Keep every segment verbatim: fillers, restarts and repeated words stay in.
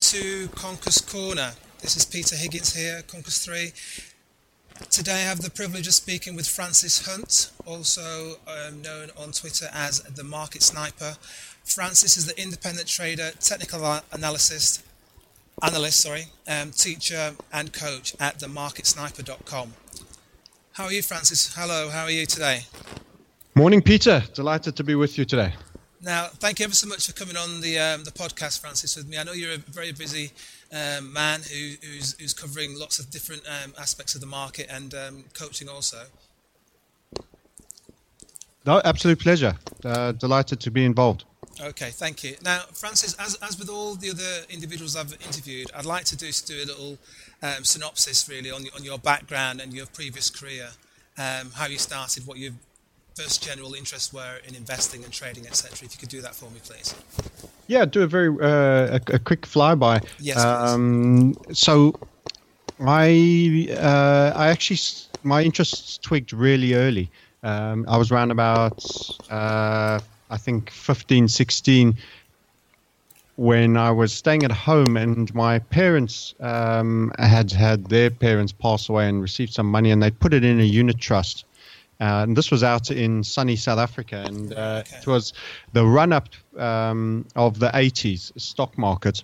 to Conquest Corner. This is Peter Higgins here, Conquest three. Today I have the privilege of speaking with Francis Hunt, also um, known on Twitter as the Market Sniper. Francis is the independent trader, technical analyst, analyst, sorry, um, teacher and coach at the market sniper dot com. How are you, Francis? Hello, how are you today? Morning, Peter. Delighted to be with you today. Now, thank you ever so much for coming on the um, the podcast, Francis, with me. I know you're a very busy um, man who, who's, who's covering lots of different um, aspects of the market and um, coaching also. No, absolute pleasure. Uh, delighted to be involved. Okay, thank you. Now, Francis, as as with all the other individuals I've interviewed, I'd like to do to do a little um, synopsis, really, on, on your background and your previous career, um, how you started, what your first general interests were in investing and trading, et cetera. If you could do that for me, please. Yeah, do a very uh, a, a quick flyby. Yes, um, so, I uh, I actually my interests twigged really early. Um, I was around about uh, I think fifteen, sixteen when I was staying at home, and my parents um, had had their parents pass away and received some money, and they put it in a unit trust. Uh, and this was out in sunny South Africa, and uh, okay. It was the run-up um, of the eighties stock market.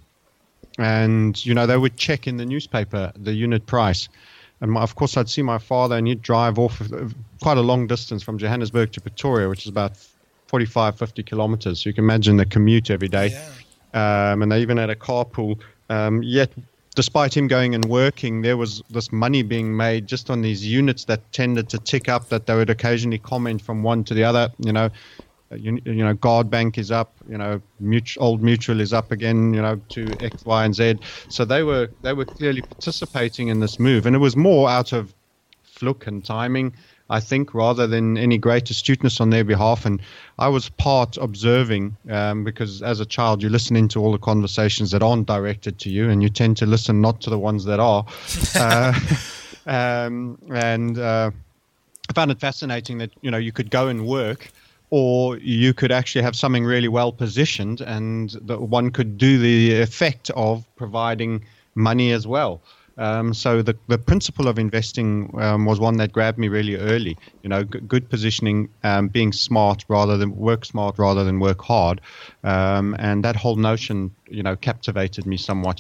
And, you know, they would check in the newspaper the unit price. And, my, of course, I'd see my father, and he'd drive off quite a long distance from Johannesburg to Pretoria, which is about forty-five, fifty kilometers. So you can imagine the commute every day. Yeah. Um, and they even had a carpool. Um, yet, despite him going and working, there was this money being made just on these units that tended to tick up, that they would occasionally comment from one to the other. You know, you, you know, Guard Bank is up, you know, mutual, Old Mutual is up again, you know, to X, Y, and Z. So they were they were clearly participating in this move. And it was more out of fluke and timing, I think, rather than any great astuteness on their behalf. And I was part observing, um, because as a child, you listen into all the conversations that aren't directed to you, and you tend to listen not to the ones that are. uh, um, and uh, I found it fascinating that, you know, you could go and work, or you could actually have something really well positioned, and that one could do the effect of providing money as well. Um, so the, the principle of investing um, was one that grabbed me really early. You know, g- good positioning, um, being smart rather than work smart rather than work hard, um, and that whole notion, you know, captivated me somewhat.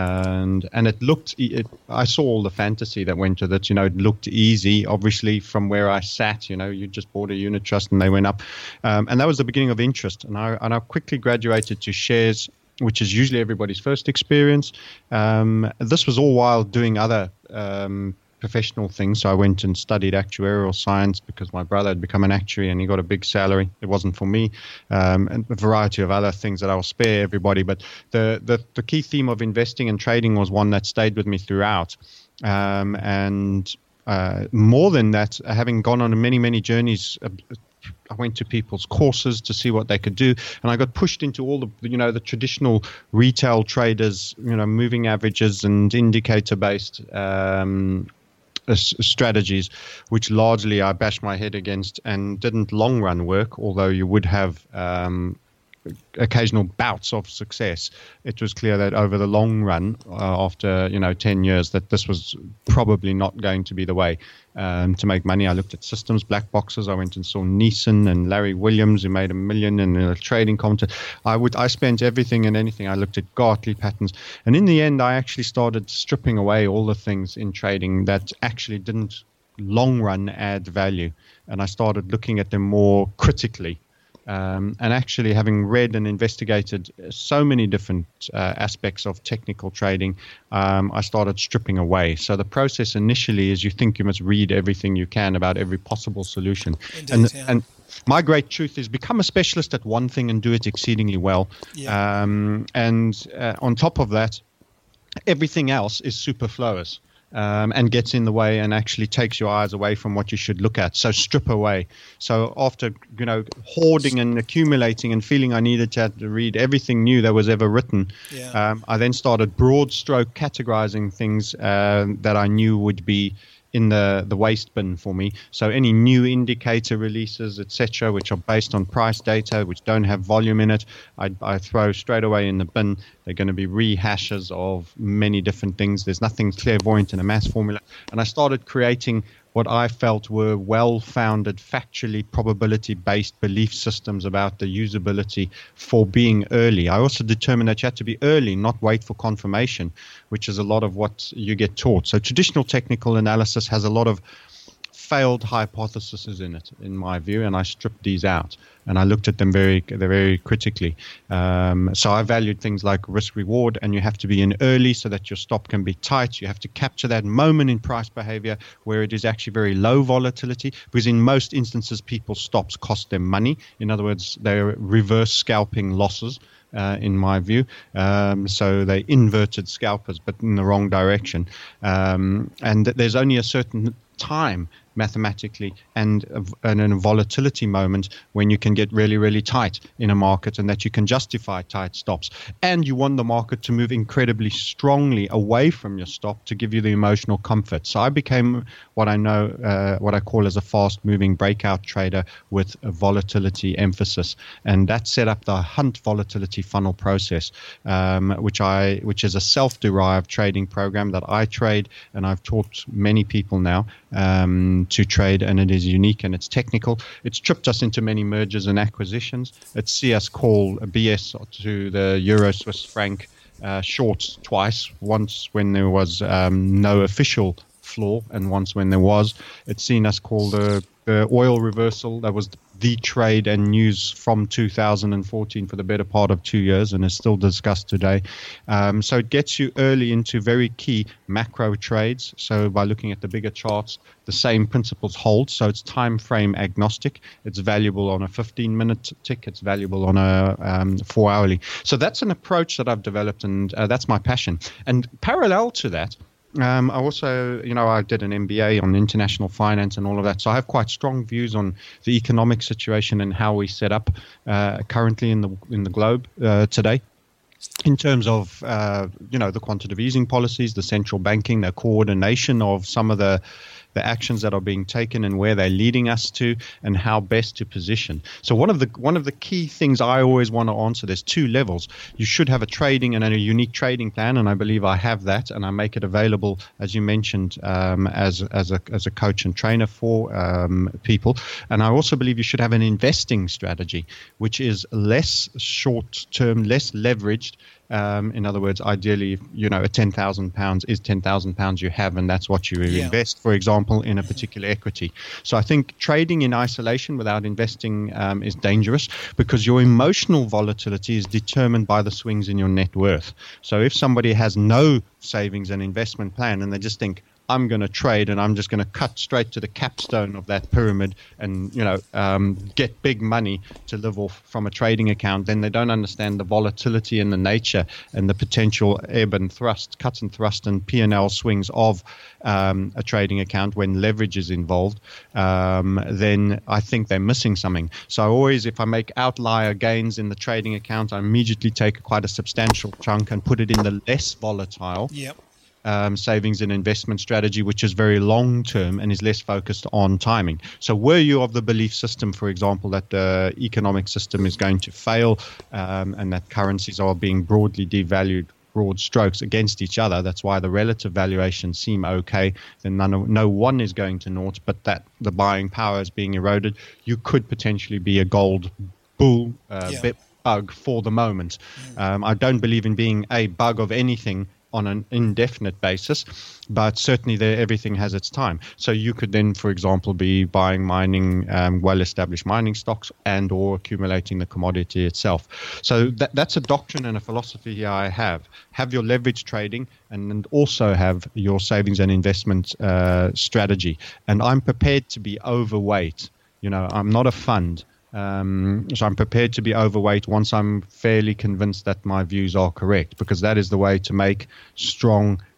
And and it looked, it, I saw all the fantasy that went with it. You know, it looked easy, obviously, from where I sat. You know, you just bought a unit trust and they went up, um, and that was the beginning of interest. And I and I quickly graduated to shares, which is usually everybody's first experience. Um, this was all while doing other um, professional things. So I went and studied actuarial science because my brother had become an actuary and he got a big salary. It wasn't for me, um, and a variety of other things that I will spare everybody. But the, the, the key theme of investing and trading was one that stayed with me throughout. Um, and uh, more than that, having gone on many, many journeys, uh, I went to people's courses to see what they could do, and I got pushed into all the, you know, the traditional retail traders, you know, moving averages and indicator-based um, strategies, which largely I bashed my head against and didn't long-run work, although you would have um, occasional bouts of success. It was clear that over the long run, uh, after, you know, ten years, that this was probably not going to be the way um, to make money. I looked at systems, black boxes. I went and saw Neeson and Larry Williams, who made a million in a trading contest. I would, I spent everything and anything. I looked at Gartley patterns. And in the end, I actually started stripping away all the things in trading that actually didn't long run add value. And I started looking at them more critically. Um, and actually, having read and investigated so many different uh, aspects of technical trading, um, I started stripping away. So the process initially is you think you must read everything you can about every possible solution. Indeed, and, yeah. and my great truth is become a specialist at one thing and do it exceedingly well. Yeah. Um, and uh, on top of that, everything else is superfluous. Um, and gets in the way and actually takes your eyes away from what you should look at. So strip away. So after, you know, hoarding and accumulating and feeling I needed to, have to read everything new that was ever written, yeah. um, I then started broad stroke categorizing things uh, that I knew would be in the, the waste bin for me. So any new indicator releases, et cetera, which are based on price data, which don't have volume in it, I, I throw straight away in the bin. They're going to be rehashes of many different things. There's nothing clairvoyant in a mass formula. And I started creating what I felt were well-founded, factually probability-based belief systems about the usability for being early. I also determined that you had to be early, not wait for confirmation, which is a lot of what you get taught. So traditional technical analysis has a lot of failed hypotheses in it, in my view, and I stripped these out and I looked at them very, very critically. Um, so I valued things like risk reward, and you have to be in early so that your stop can be tight. You have to capture that moment in price behavior where it is actually very low volatility, because in most instances, people's stops cost them money. In other words, they're reverse scalping losses. Uh, in my view. Um, so they inverted scalpers, but in the wrong direction. Um, and there's only a certain time mathematically and, and in a volatility moment when you can get really, really tight in a market, and that you can justify tight stops. And you want the market to move incredibly strongly away from your stop to give you the emotional comfort. So I became what I know, uh, what I call as a fast-moving breakout trader with a volatility emphasis. And that set up the Hunt volatility funnel process, um, which I, which is a self-derived trading program that I trade, and I've taught many people now um, to trade, and it is unique and it's technical. It's tripped us into many mergers and acquisitions. It's see us call a B S to the Euro Swiss franc uh, short twice, once when there was um, no official floor and once when there was. It's seen us call the, the oil reversal. That was the trade and news from two thousand fourteen for the better part of two years and is still discussed today. Um, so it gets you early into very key macro trades. So by looking at the bigger charts, the same principles hold. So it's time frame agnostic. It's valuable on a fifteen minute tick. It's valuable on a um, four hourly. So that's an approach that I've developed, and uh, that's my passion. And parallel to that, Um, I also, you know, I did an M B A on international finance and all of that. So I have quite strong views on the economic situation and how we set up uh, currently in the in the globe uh, today. In terms of, uh, you know, the quantitative easing policies, the central banking, the coordination of some of the the actions that are being taken and where they're leading us to, and how best to position. So one of the one of the key things I always want to answer, there's two levels. You should have a trading and a unique trading plan, and I believe I have that, and I make it available, as you mentioned, um, as as a as a coach and trainer for um, people. And I also believe you should have an investing strategy, which is less short-term, less leveraged. Um, in other words, ideally, you know, a ten thousand pounds is ten thousand pounds you have, and that's what you yeah. invest, for example, in a particular equity. So I think trading in isolation without investing um, is dangerous, because your emotional volatility is determined by the swings in your net worth. So if somebody has no savings and investment plan and they just think, I'm going to trade and I'm just going to cut straight to the capstone of that pyramid and, you know, um, get big money to live off from a trading account, then they don't understand the volatility and the nature and the potential ebb and thrust, cuts and thrust and P and L swings of um, a trading account when leverage is involved. Um, then I think they're missing something. So I always, if I make outlier gains in the trading account, I immediately take quite a substantial chunk and put it in the less volatile. Yep. Um, savings and investment strategy, which is very long term and is less focused on timing. So were you of the belief system, for example, that the economic system is going to fail um, and that currencies are being broadly devalued, broad strokes, against each other, that's why the relative valuations seem okay, then none of, no one is going to naught, but that the buying power is being eroded, you could potentially be a gold bull uh, yeah. bit bug for the moment. Mm. Um, I don't believe in being a bug of anything on an indefinite basis, but certainly there everything has its time. So you could then, for example, be buying mining, um, well-established mining stocks, and or accumulating the commodity itself. So that, that's a doctrine and a philosophy here I have. Have your leverage trading, and, and also have your savings and investment uh, strategy. And I'm prepared to be overweight. You know, I'm not a fund. Um, so I'm prepared to be overweight once I'm fairly convinced that my views are correct, because that is the way to make strong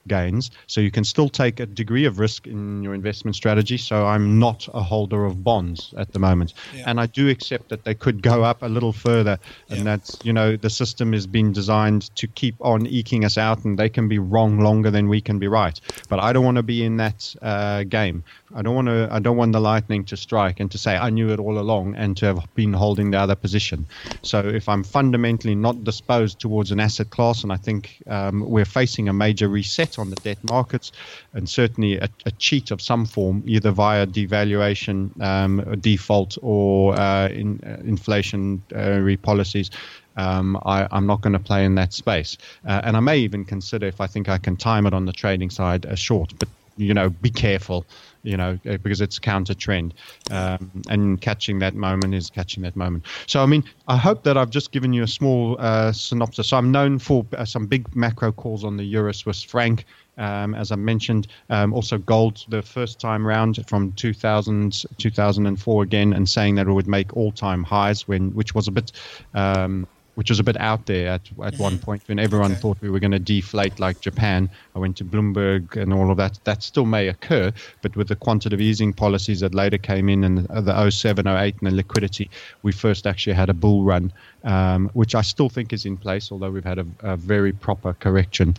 gains. So you can still take a degree of risk in your investment strategy. So I'm not a holder of bonds at the moment. Yeah. And I do accept that they could go up a little further. And yeah. that's, you know, the system is being designed to keep on eking us out, and they can be wrong longer than we can be right. But I don't want to be in that uh, game. I don't want to. I don't want the lightning to strike and to say I knew it all along and to have been holding the other position. So if I'm fundamentally not disposed towards an asset class, and I think um, we're facing a major reset on the debt markets, and certainly a, a cheat of some form, either via devaluation, um, default, or uh, in, uh, inflationary policies. Um, I, I'm not going to play in that space, uh, and I may even consider, if I think I can time it on the trading side, a short. But you know, be careful. You know, because it's counter trend, um, and catching that moment is catching that moment. So, I mean, I hope that I've just given you a small uh, synopsis. So I'm known for uh, some big macro calls on the Euro Swiss franc, um, as I mentioned. Um, also gold the first time round from two thousand, two thousand four again, and saying that it would make all-time highs, when which was a bit... Um, which was a bit out there at at one point when everyone okay. thought we were going to deflate like Japan. I went to Bloomberg and all of that. That still may occur, but with the quantitative easing policies that later came in, and the oh seven, oh eight and the liquidity, we first actually had a bull run, um, which I still think is in place, although we've had a, a very proper correction.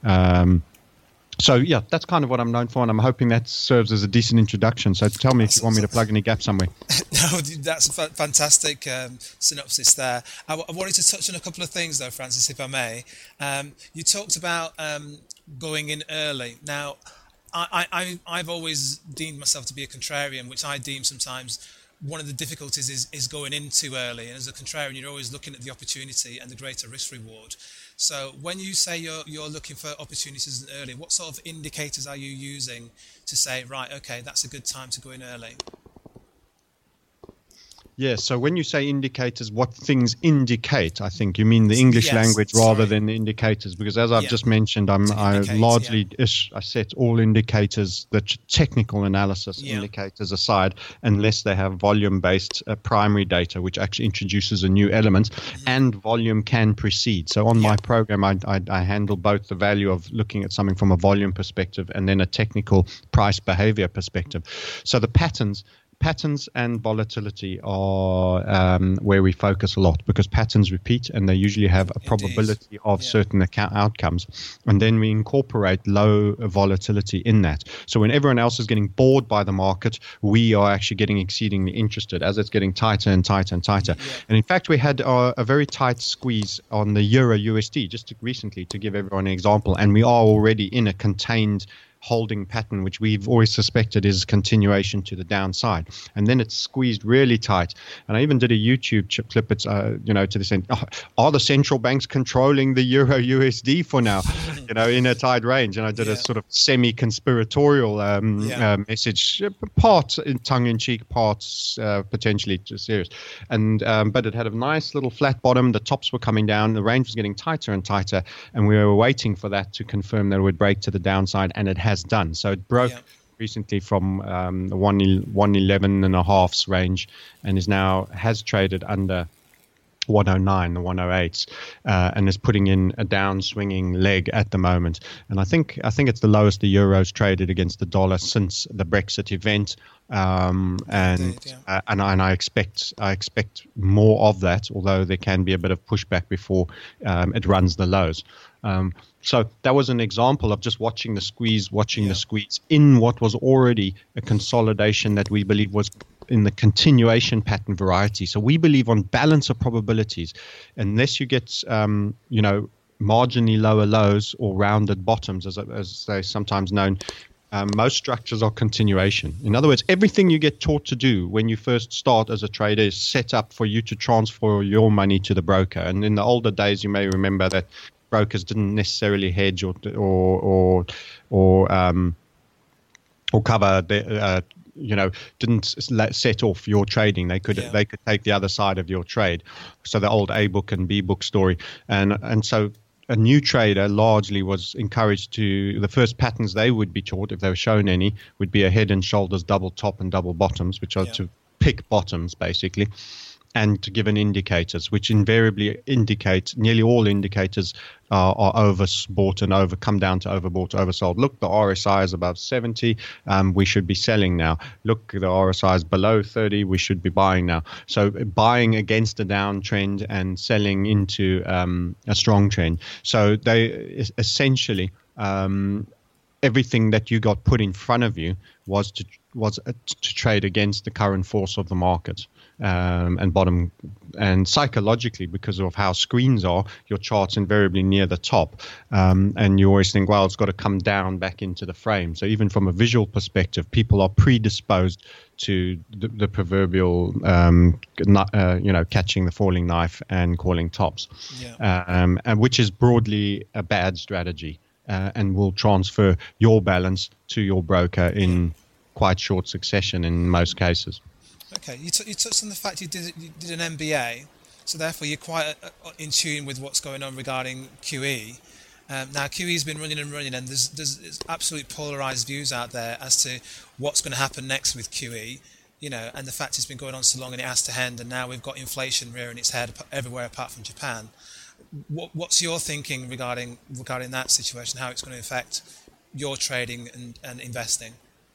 Um, So, yeah, that's kind of what I'm known for, and I'm hoping that serves as a decent introduction. So tell me if you want me to plug any gaps somewhere. No, that's a fantastic um, synopsis there. I, w- I wanted to touch on a couple of things, though, Francis, if I may. Um, you talked about um, going in early. Now, I, I, I've always deemed myself to be a contrarian, which I deem sometimes one of the difficulties is, is going in too early. And as a contrarian, you're always looking at the opportunity and the greater risk reward. So when you say you're you're looking for opportunities early, what sort of indicators are you using to say, right, okay, that's a good time to go in early? Yeah, so when you say indicators, what things indicate, I think you mean the English yes, language rather sorry. than the indicators, because as I've yeah. just mentioned, I'm I largely yeah. ish, I set all indicators, the technical analysis yeah. indicators aside, unless they have volume-based uh, primary data, which actually introduces a new element, mm-hmm. and volume can precede. So on yeah. my program, I, I, I handle both the value of looking at something from a volume perspective and then a technical price behavior perspective. So the patterns. Patterns and volatility are um, where we focus a lot, because patterns repeat and they usually have a probability Indeed. of yeah. certain account outcomes. And then we incorporate low volatility in that. So when everyone else is getting bored by the market, we are actually getting exceedingly interested as it's getting tighter and tighter and tighter. Yeah. And in fact, we had uh, a very tight squeeze on the Euro U S D just to, recently, to give everyone an example. And we are already in a contained holding pattern, which we've always suspected is continuation to the downside, and then it's squeezed really tight. And I even did a YouTube clip. It's uh, you know to the end. Oh, are the central banks controlling the Euro U S D for now? You know, in a tight range. And I did yeah. a sort of semi-conspiratorial um, yeah. uh, message, part tongue-in-cheek, parts uh, potentially serious. And um, but it had a nice little flat bottom. The tops were coming down. The range was getting tighter and tighter, and we were waiting for that to confirm that it would break to the downside, and it has done. So it broke yeah. recently from um, the one eleven and a half's range, and is now has traded under one oh nine, the one oh eights, uh, and is putting in a down swinging leg at the moment. And I think I think it's the lowest the euro's traded against the dollar since the Brexit event. Um, and Indeed, yeah. uh, and, I, and I expect I expect more of that, although there can be a bit of pushback before um, it runs the lows. Um, so that was an example of just watching the squeeze, watching yeah. the squeeze in what was already a consolidation that we believe was in the continuation pattern variety. So we believe on balance of probabilities, unless you get, um, you know, marginally lower lows or rounded bottoms, as, as they're sometimes known, um, most structures are continuation. In other words, everything you get taught to do when you first start as a trader is set up for you to transfer your money to the broker. And in the older days, you may remember that brokers didn't necessarily hedge or or or or, um, or cover the, uh, you know, didn't set off your trading. They could yeah. they could take the other side of your trade. So the old A book and B book story, and and so a new trader largely was encouraged to, the first patterns they would be taught, if they were shown any, would be a head and shoulders, double top and double bottoms, which are yeah. to pick bottoms basically. and to given indicators, which invariably indicate, nearly all indicators are, are overbought and over, come down to overbought, oversold. Look, the R S I is above seventy, um, we should be selling now. Look, the R S I is below thirty, we should be buying now. So buying against a downtrend and selling into um, a strong trend. So they essentially, um, everything that you got put in front of you was to was uh, to trade against the current force of the market. Um, and bottom, and psychologically, because of how screens are, your chart's invariably near the top, um, and you always think, well, it's got to come down back into the frame. So even from a visual perspective, people are predisposed to the, the proverbial, um, uh, you know, catching the falling knife and calling tops, yeah. um, and which is broadly a bad strategy, uh, and will transfer your balance to your broker in quite short succession in most cases. Okay, you, t- you touched on the fact you did you did an M B A, so therefore you're quite uh, in tune with what's going on regarding Q E. Um, now Q E's been running and running, and there's there's, there's absolute polarised views out there as to what's going to happen next with Q E. You know, and the fact it's been going on so long and it has to end, and now we've got inflation rearing its head everywhere apart from Japan. What, what's your thinking regarding regarding that situation? How it's going to affect your trading and, and investing?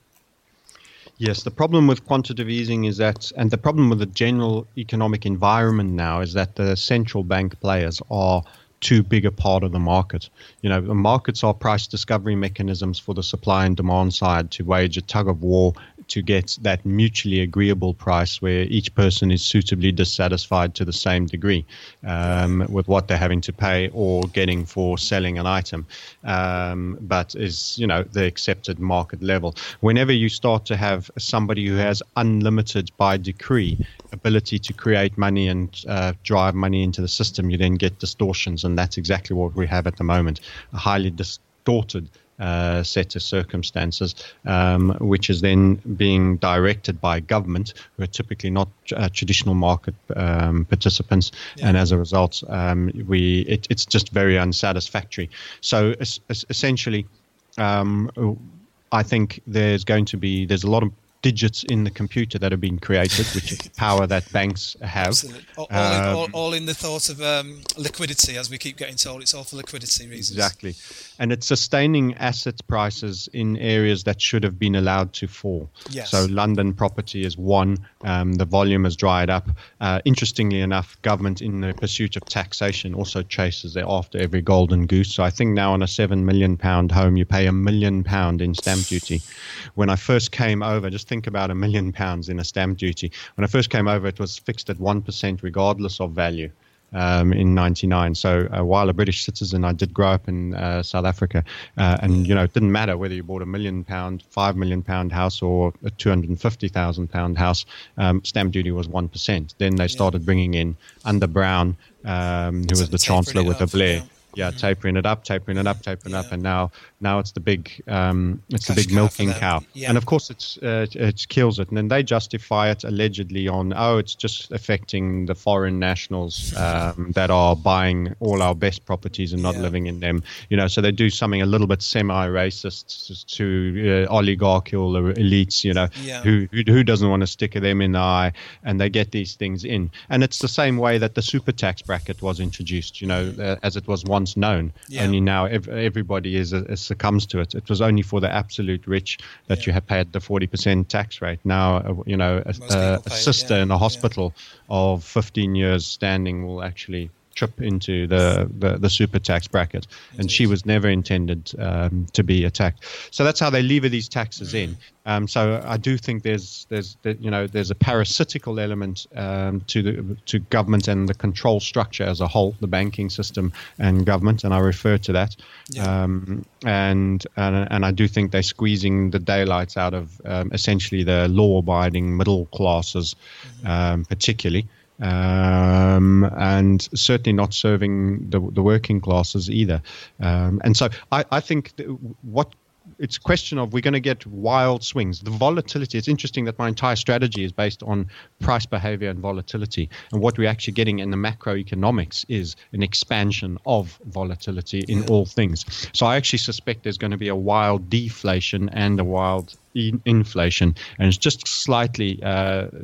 Yes, the problem with quantitative easing is that, and the problem with the general economic environment now is that the central bank players are too big a part of the market. You know, the markets are price discovery mechanisms for the supply and demand side to wage a tug of war to get that mutually agreeable price where each person is suitably dissatisfied to the same degree um, with what they're having to pay or getting for selling an item, um, but is, you know, the accepted market level. Whenever you start to have somebody who has unlimited by decree ability to create money and uh, drive money into the system, you then get distortions, and that's exactly what we have at the moment, a highly distorted Uh, set of circumstances, um, which is then being directed by government, who are typically not uh, traditional market um, participants, yeah. and as a result, um, we it, it's just very unsatisfactory. So es- es- essentially, um, I think there's going to be there's a lot of digits in the computer that have been created, which is the power that banks have. Absolutely. All, all, um, in, all, all in the thought of um, liquidity, as we keep getting told. It's all for liquidity reasons. Exactly. And it's sustaining asset prices in areas that should have been allowed to fall. Yes. So London property is one. Um, the volume has dried up. Uh, interestingly enough, government in the pursuit of taxation also chases after every golden goose. So I think now on a seven million pound home, you pay a million pound in stamp duty. When I first came over, just think about a million pounds in a stamp duty. When I first came over, it was fixed at one percent regardless of value. Um, in ninety-nine. So uh, while a British citizen, I did grow up in uh, South Africa, uh, and you know it didn't matter whether you bought a million pound, five million pound house or a two hundred and fifty thousand pound house. Um, stamp duty was one percent. Then they started bringing in under Brown, um, who was the Chancellor with a Blair. Yeah. Yeah, mm-hmm. tapering it up, tapering it up, tapering yeah. up, and now now it's the big um, it's Cash the big milking cow, yeah. and of course it's uh, it kills it, and then they justify it allegedly on oh it's just affecting the foreign nationals um, that are buying all our best properties and not yeah. living in them, you know. So they do something a little bit semi-racist to uh, oligarchical elites, you know, yeah. who, who who doesn't want to stick them in the eye, and they get these things in, and it's the same way that the super tax bracket was introduced, you know, uh, as it was once known. Yeah. Only now ev- everybody is, uh, succumbs to it. It was only for the absolute rich that yeah. you have paid the forty percent tax rate. Now, uh, you know, a, uh, a sister it, yeah. in a hospital yeah. of fifteen years standing will actually trip into the, the, the super tax bracket, and Indeed. She was never intended um, to be attacked. So that's how they lever these taxes mm. in. Um, so I do think there's there's you know there's a parasitical element um, to the to government and the control structure as a whole, the banking system and government, and I refer to that. Yeah. Um, and, and and I do think they're squeezing the daylights out of um, essentially the law-abiding middle classes, mm-hmm. um, particularly. Um, and certainly not serving the, the working classes either. Um, and so I, I think what it's a question of we're going to get wild swings. The volatility, it's interesting that my entire strategy is based on price behavior and volatility. And what we're actually getting in the macroeconomics is an expansion of volatility in all things. So I actually suspect there's going to be a wild deflation and a wild in- inflation. And it's just slightly... Uh,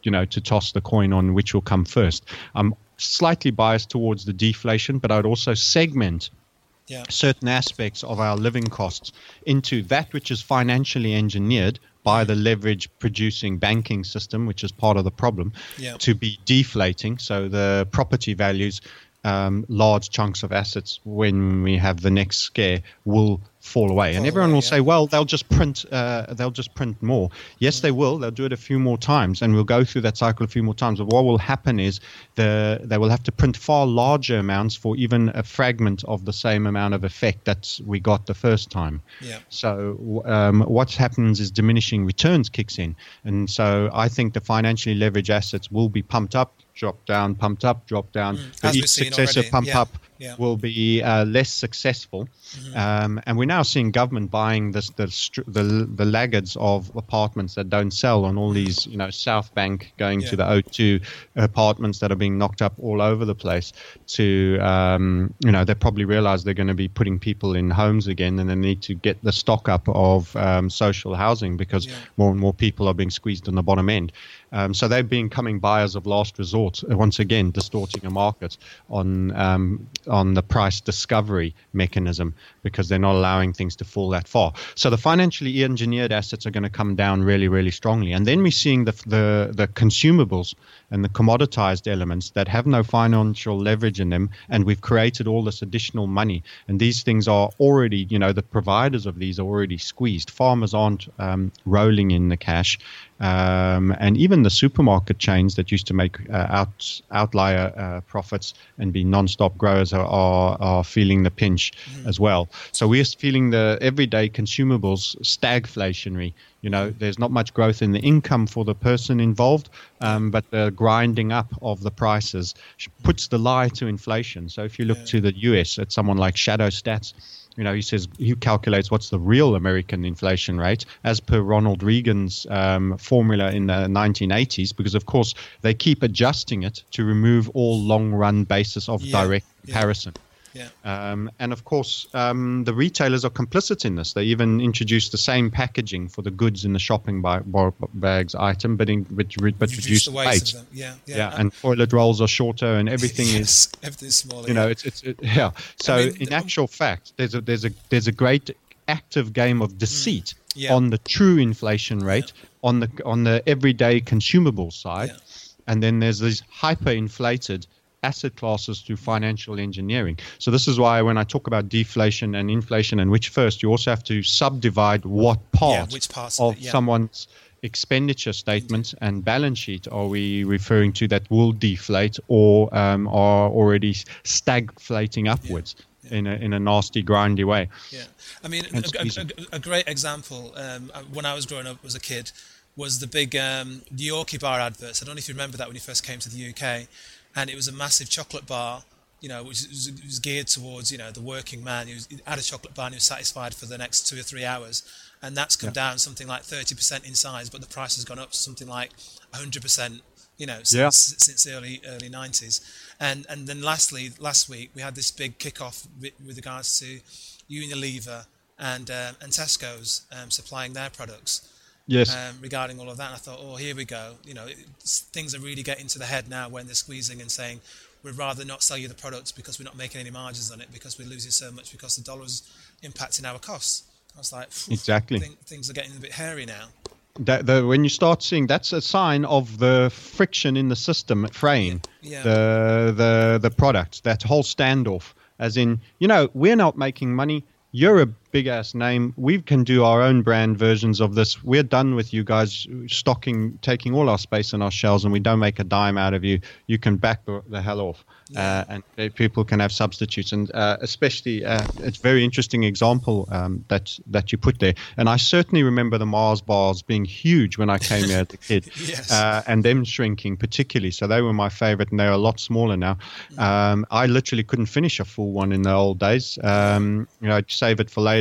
you know, to toss the coin on which will come first. I'm slightly biased towards the deflation, but I'd also segment yeah. certain aspects of our living costs into that which is financially engineered by the leverage producing banking system, which is part of the problem, yeah. to be deflating. So the property values, um, large chunks of assets, when we have the next scare, will fall away. Fall and everyone away, will yeah. say, well, they'll just print uh, they'll just print more. Yes, they will. They'll do it a few more times, and we'll go through that cycle a few more times. But what will happen is the they will have to print far larger amounts for even a fragment of the same amount of effect that we got the first time. Yeah. So um, what happens is diminishing returns kicks in. And so I think the financially leveraged assets will be pumped up, drop down, pumped up, drop down. Mm. But each successive already. pump yeah. up yeah. will be uh, less successful. Mm-hmm. Um, and we're now seeing government buying this, the, the the laggards of apartments that don't sell on all these, you know, South Bank going yeah. to the O two apartments that are being knocked up all over the place. To, um, you know, they probably realize they're going to be putting people in homes again, and they need to get the stock up of um, social housing because yeah. more and more people are being squeezed on the bottom end. Um, so they're becoming buyers of last resort, once again distorting a market on um, on the price discovery mechanism, because they're not allowing things to fall that far. So the financially engineered assets are going to come down really, really strongly. And then we're seeing the the, the consumables and the commoditized elements that have no financial leverage in them, and we've created all this additional money. And these things are already, you know, the providers of these are already squeezed. Farmers aren't um, rolling in the cash. Um, and even the supermarket chains that used to make uh, out outlier uh, profits and be non-stop growers are, are, are feeling the pinch mm. as well. So we're feeling the everyday consumables stagflationary. You know, there's not much growth in the income for the person involved, um, but the grinding up of the prices puts the lie to inflation. So if you look yeah. to the U S at someone like Shadow Stats, you know, he says he calculates what's the real American inflation rate as per Ronald Reagan's um, formula in the nineteen eighties, because, of course, they keep adjusting it to remove all long-run basis of yeah, direct comparison. Yeah. Yeah. Um, and, of course, um, the retailers are complicit in this. They even introduced the same packaging for the goods in the shopping bar, bar, bags item, but, in, but, but reduced the weight. Yeah, yeah. yeah, and toilet rolls are shorter, and everything yes, is everything's smaller. You know, it's it's it, yeah. So I mean, in actual fact, there's a there's a there's a great active game of deceit mm, yeah. on the true inflation rate, yeah. on the on the everyday consumable side, yeah. and then there's these hyperinflated asset classes through financial engineering. So this is why when I talk about deflation and inflation and which first, you also have to subdivide what part yeah, which parts of, of it, yeah. someone's expenditure statement and balance sheet are we referring to that will deflate or um, are already stagflating upwards yeah, yeah. in a in a nasty, grindy way. Yeah, I mean, a, a, a, a great example um, when I was growing up as a kid was the big um, the Yorkie bar adverts. I don't know if you remember that when you first came to the U K. And it was a massive chocolate bar, you know, which was, was geared towards, you know, the working man. He, was, he had a chocolate bar and he was satisfied for the next two or three hours. And that's come yeah. down something like thirty percent in size, but the price has gone up to something like one hundred percent, you know, since, yeah. since the early early nineties. And and then lastly, last week, we had this big kickoff with, with regards to Unilever and, um, and Tesco's um, supplying their products. Yes. Um, regarding all of that, and I thought, oh, here we go. You know, things are really getting to the head now when they're squeezing and saying, we'd rather not sell you the products because we're not making any margins on it because we're losing so much because the dollar's impacting our costs. I was like, exactly. Th- things are getting a bit hairy now. That, the, when you start seeing, that's a sign of the friction in the system fraying yeah. the the the product. That whole standoff, as in, you know, we're not making money. You're a big ass name. We can do our own brand versions of this. We're done with you guys stocking, taking all our space in our shelves, and we don't make a dime out of you. You can back the, the hell off. Yeah. Uh, and people can have substitutes. And uh, especially, uh, it's a very interesting example um, that that you put there. And I certainly remember the Mars bars being huge when I came here as a kid, yes. uh, and them shrinking particularly. So they were my favorite, and they're a lot smaller now. Um, I literally couldn't finish a full one in the old days. Um, you know, I'd save it for later.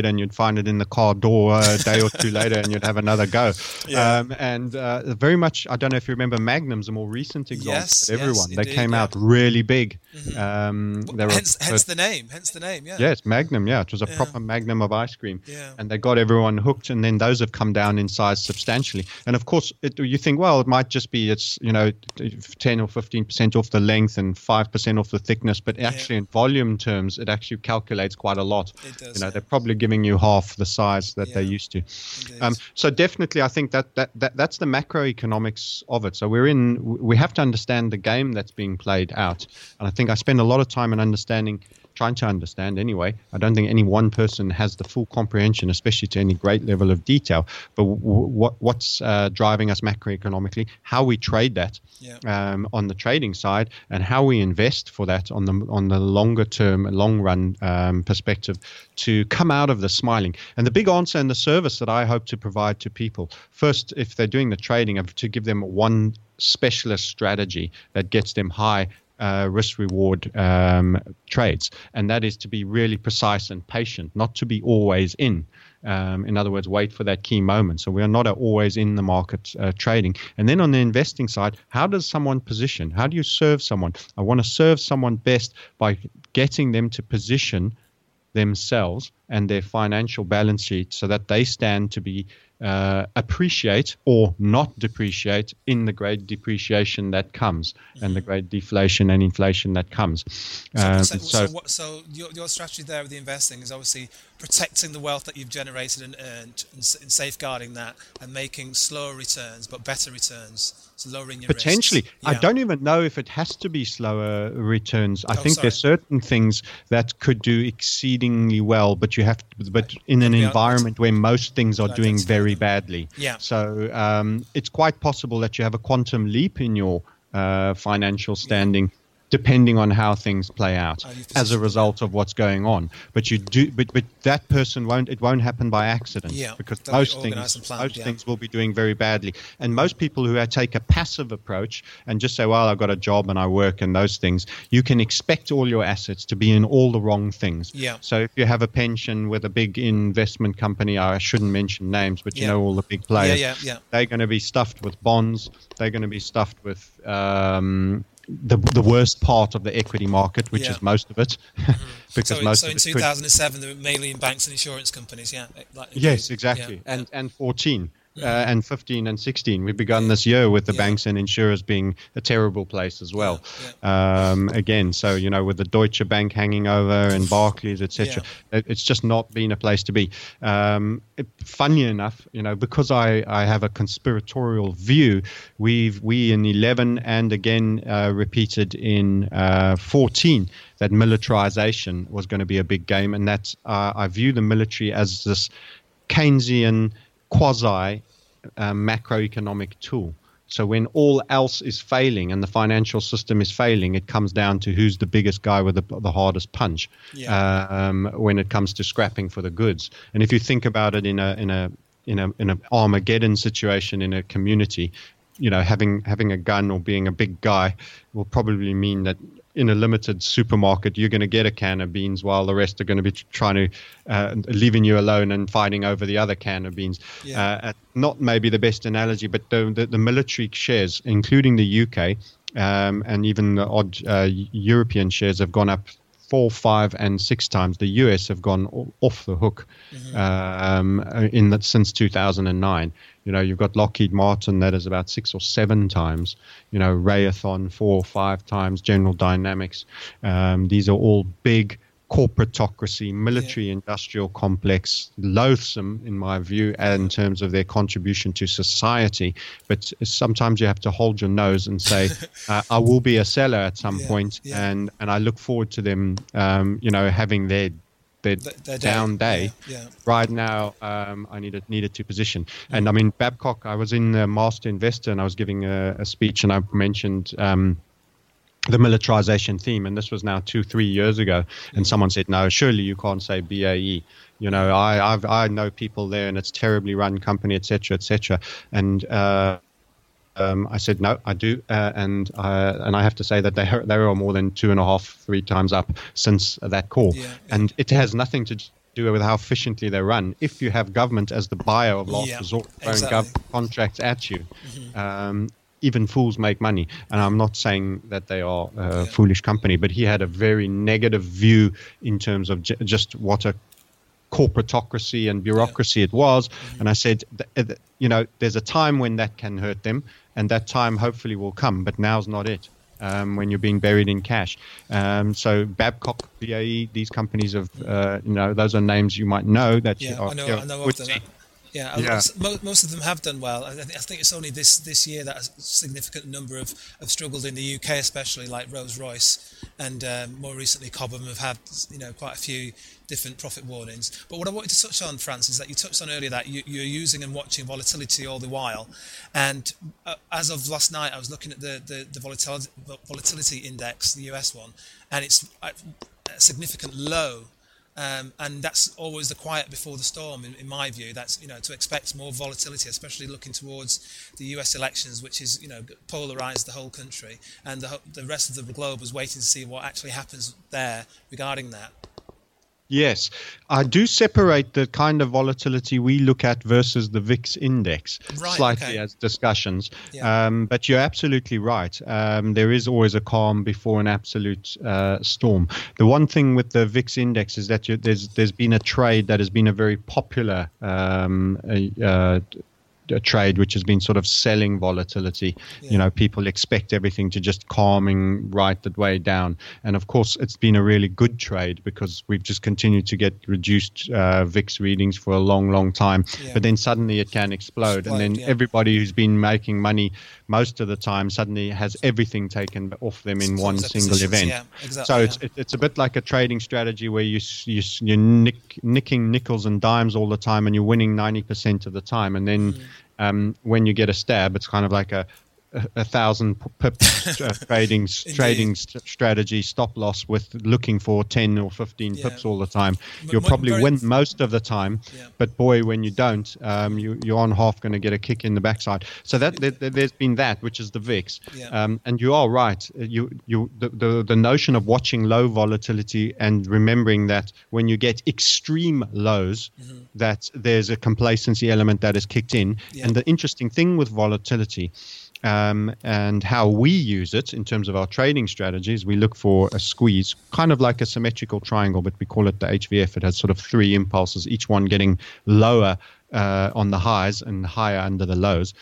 later, and you'd find it in the car door a day or two later, and you'd have another go. Yeah. Um, and uh, very much, I don't know if you remember Magnum's a more recent example. Yes, but everyone yes, they indeed, came yeah. out really big. Mm-hmm. Um, well, were, hence, hence the name. Hence the name. Yeah. Yes, Magnum. Yeah, it was a yeah. proper Magnum of ice cream. Yeah. And they got everyone hooked. And then those have come down in size substantially. And of course, it, you think, well, it might just be it's you know ten or fifteen percent off the length and five percent off the thickness, but actually yeah. in volume terms, it actually calculates quite a lot. It does. You know, Yeah. they're probably giving you half the size that Yeah. they used to. Um, so definitely, I think that, that that that's the macroeconomics of it. So we're in. We have to understand the game that's being played out, and I think I spend a lot of time in understanding. Trying to understand anyway. I don't think any one person has the full comprehension, especially to any great level of detail. But w- what what's uh, driving us macroeconomically, how we trade that yeah. um, on the trading side, and how we invest for that on the on the longer term, long run um, perspective to come out of the smiling. And the big answer and the service that I hope to provide to people, first, if they're doing the trading, of to give them one specialist strategy that gets them high Uh, risk reward um, trades, and that is to be really precise and patient, not to be always in. Um, in other words, wait for that key moment. So we are not always in the market uh, trading. And then on the investing side, how does someone position? How do you serve someone? I want to serve someone best by getting them to position themselves and their financial balance sheet so that they stand to be uh, appreciate or not depreciate in the great depreciation that comes mm-hmm. and the great deflation and inflation that comes. Um, so, so, so, what, so your, your strategy there with the investing is obviously protecting the wealth that you've generated and earned and, and safeguarding that and making slower returns but better returns. So lowering your Potentially. risks. Yeah. I don't even know if it has to be slower returns. I oh, think sorry. there's certain things that could do exceedingly well, but you have to, but in an environment where most things are doing very badly. Yeah. So um, it's quite possible that you have a quantum leap in your uh, financial standing. Yeah. Depending on how things play out as a result of what's going on, but you do, but but that person won't. It won't happen by accident yeah, because most be things, planned, most yeah. things will be doing very badly. And most people who take a passive approach and just say, "Well, I've got a job and I work and those things," you can expect all your assets to be in all the wrong things. Yeah. So if you have a pension with a big investment company, I shouldn't mention names, but you yeah. know all the big players. Yeah, yeah, yeah. They're going to be stuffed with bonds. They're going to be stuffed with. Um, The, the worst part of the equity market, which yeah. is most of it, because so, most so of in it two thousand seven, they were mainly in banks and insurance companies, yeah. Like, yes, exactly, yeah, and yeah. and fourteen. Uh, and fifteen and sixteen. We've begun this year with the yeah. banks and insurers being a terrible place as well. Yeah, yeah. Um, again, so, you know, with the Deutsche Bank hanging over and Barclays, et cetera, yeah. it's just not been a place to be. Um, it, funny enough, you know, because I, I have a conspiratorial view, we've we in eleven and again uh, repeated in uh, fourteen that militarization was going to be a big game, and that uh, I view the military as this Keynesian quasi uh, macroeconomic tool. So when all else is failing and the financial system is failing, it comes down to who's the biggest guy with the, the hardest punch yeah. uh, um, when it comes to scrapping for the goods. And if you think about it in a in a in a in an Armageddon situation in a community, you know, having having a gun or being a big guy will probably mean that in a limited supermarket, you're going to get a can of beans while the rest are going to be trying to uh, leaving you alone and fighting over the other can of beans. Yeah. Uh, not maybe the best analogy, but the, the, the military shares, including the U K um, and even the odd uh, European shares, have gone up four, five, and six times. The U S have gone off the hook mm-hmm. um, in the, since two thousand nine. You know, you've got Lockheed Martin that is about six or seven times. You know, Raytheon four or five times. General Dynamics. Um, these are all big corporatocracy, military-industrial yeah. complex, loathsome in my view, in terms of their contribution to society. But sometimes you have to hold your nose and say, uh, "I will be a seller at some yeah. point," yeah. and and I look forward to them, um, you know, having their their, their down day. Yeah, yeah. Right now, um, I needed needed to position. Mm-hmm. And I mean, Babcock, I was in the Master Investor and I was giving a, a speech and I mentioned um, the militarization theme. And this was now two, three years ago. Mm-hmm. And someone said, no, surely you can't say B A E. You know, I I've, I know people there and it's terribly run company, et cetera, et cetera. And uh, Um, I said, no, I do. Uh, and uh, and I have to say that they are, they are more than two and a half, three times up since that call. Yeah, yeah. And it has nothing to do with how efficiently they run. If you have government as the buyer of last Yeah, resort, throwing exactly. government contracts at you, mm-hmm. um, even fools make money. And I'm not saying that they are a Yeah. foolish company, but he had a very negative view in terms of j- just what a corporatocracy and bureaucracy yeah. it was. Mm-hmm. And I said, th- th- you know, there's a time when that can hurt them, and that time hopefully will come, but now's not it. Um, when you're being buried in cash. Um, so Babcock, B A E, these companies have, uh, you know, those are names you might know that yeah, you are, I know, you know, I know of them. Yeah, yeah. most of them have done well. I think, I think it's only this, this year that a significant number have, have struggled in the U K, especially like Rolls-Royce, and um, more recently Cobham have had, you know, quite a few different profit warnings. But what I wanted to touch on, France, is that you touched on earlier that you, you're using and watching volatility all the while. And uh, as of last night, I was looking at the, the, the volatility, volatility index, the U S one, and it's at a significant low. Um, and that's always the quiet before the storm, in, in my view. That's, you know, to expect more volatility, especially looking towards the U S elections, which is, you know, polarised the whole country, and the, the rest of the globe was waiting to see what actually happens there regarding that. Yes, I do separate the kind of volatility we look at versus the V I X index right, slightly okay. as discussions. Yeah. Um, but you're absolutely right. Um, there is always a calm before an absolute uh, storm. The one thing with the V I X index is that you, there's there's been a trade that has been a very popular um, uh, a trade which has been sort of selling volatility. Yeah. You know, people expect everything to just calming right the way down. And of course, it's been a really good trade because we've just continued to get reduced uh, V I X readings for a long, long time. Yeah. But then suddenly it can explode. explode and then yeah. everybody who's been making money most of the time suddenly has everything taken off them in one single event. Yeah, exactly, so yeah. it's it, it's a bit like a trading strategy where you, you, you're nick, nicking nickels and dimes all the time and you're winning ninety percent of the time. And then mm. Um, when you get a stab, it's kind of like a a, a thousand pips uh, trading trading st- strategy stop loss with looking for ten or fifteen yeah. pips all the time. But You'll probably very, win most of the time, yeah. but boy, when you don't, um, you you're on half going to get a kick in the backside. So that there, there's been that, which is the V I X, yeah. um, and you are right. You you the, the the notion of watching low volatility and remembering that when you get extreme lows, mm-hmm. that there's a complacency element that is kicked in. Yeah. And the interesting thing with volatility. Um, and how we use it in terms of our trading strategies, we look for a squeeze, kind of like a symmetrical triangle, but we call it the H V F. It has sort of three impulses, each one getting lower uh, on the highs and higher under the lows.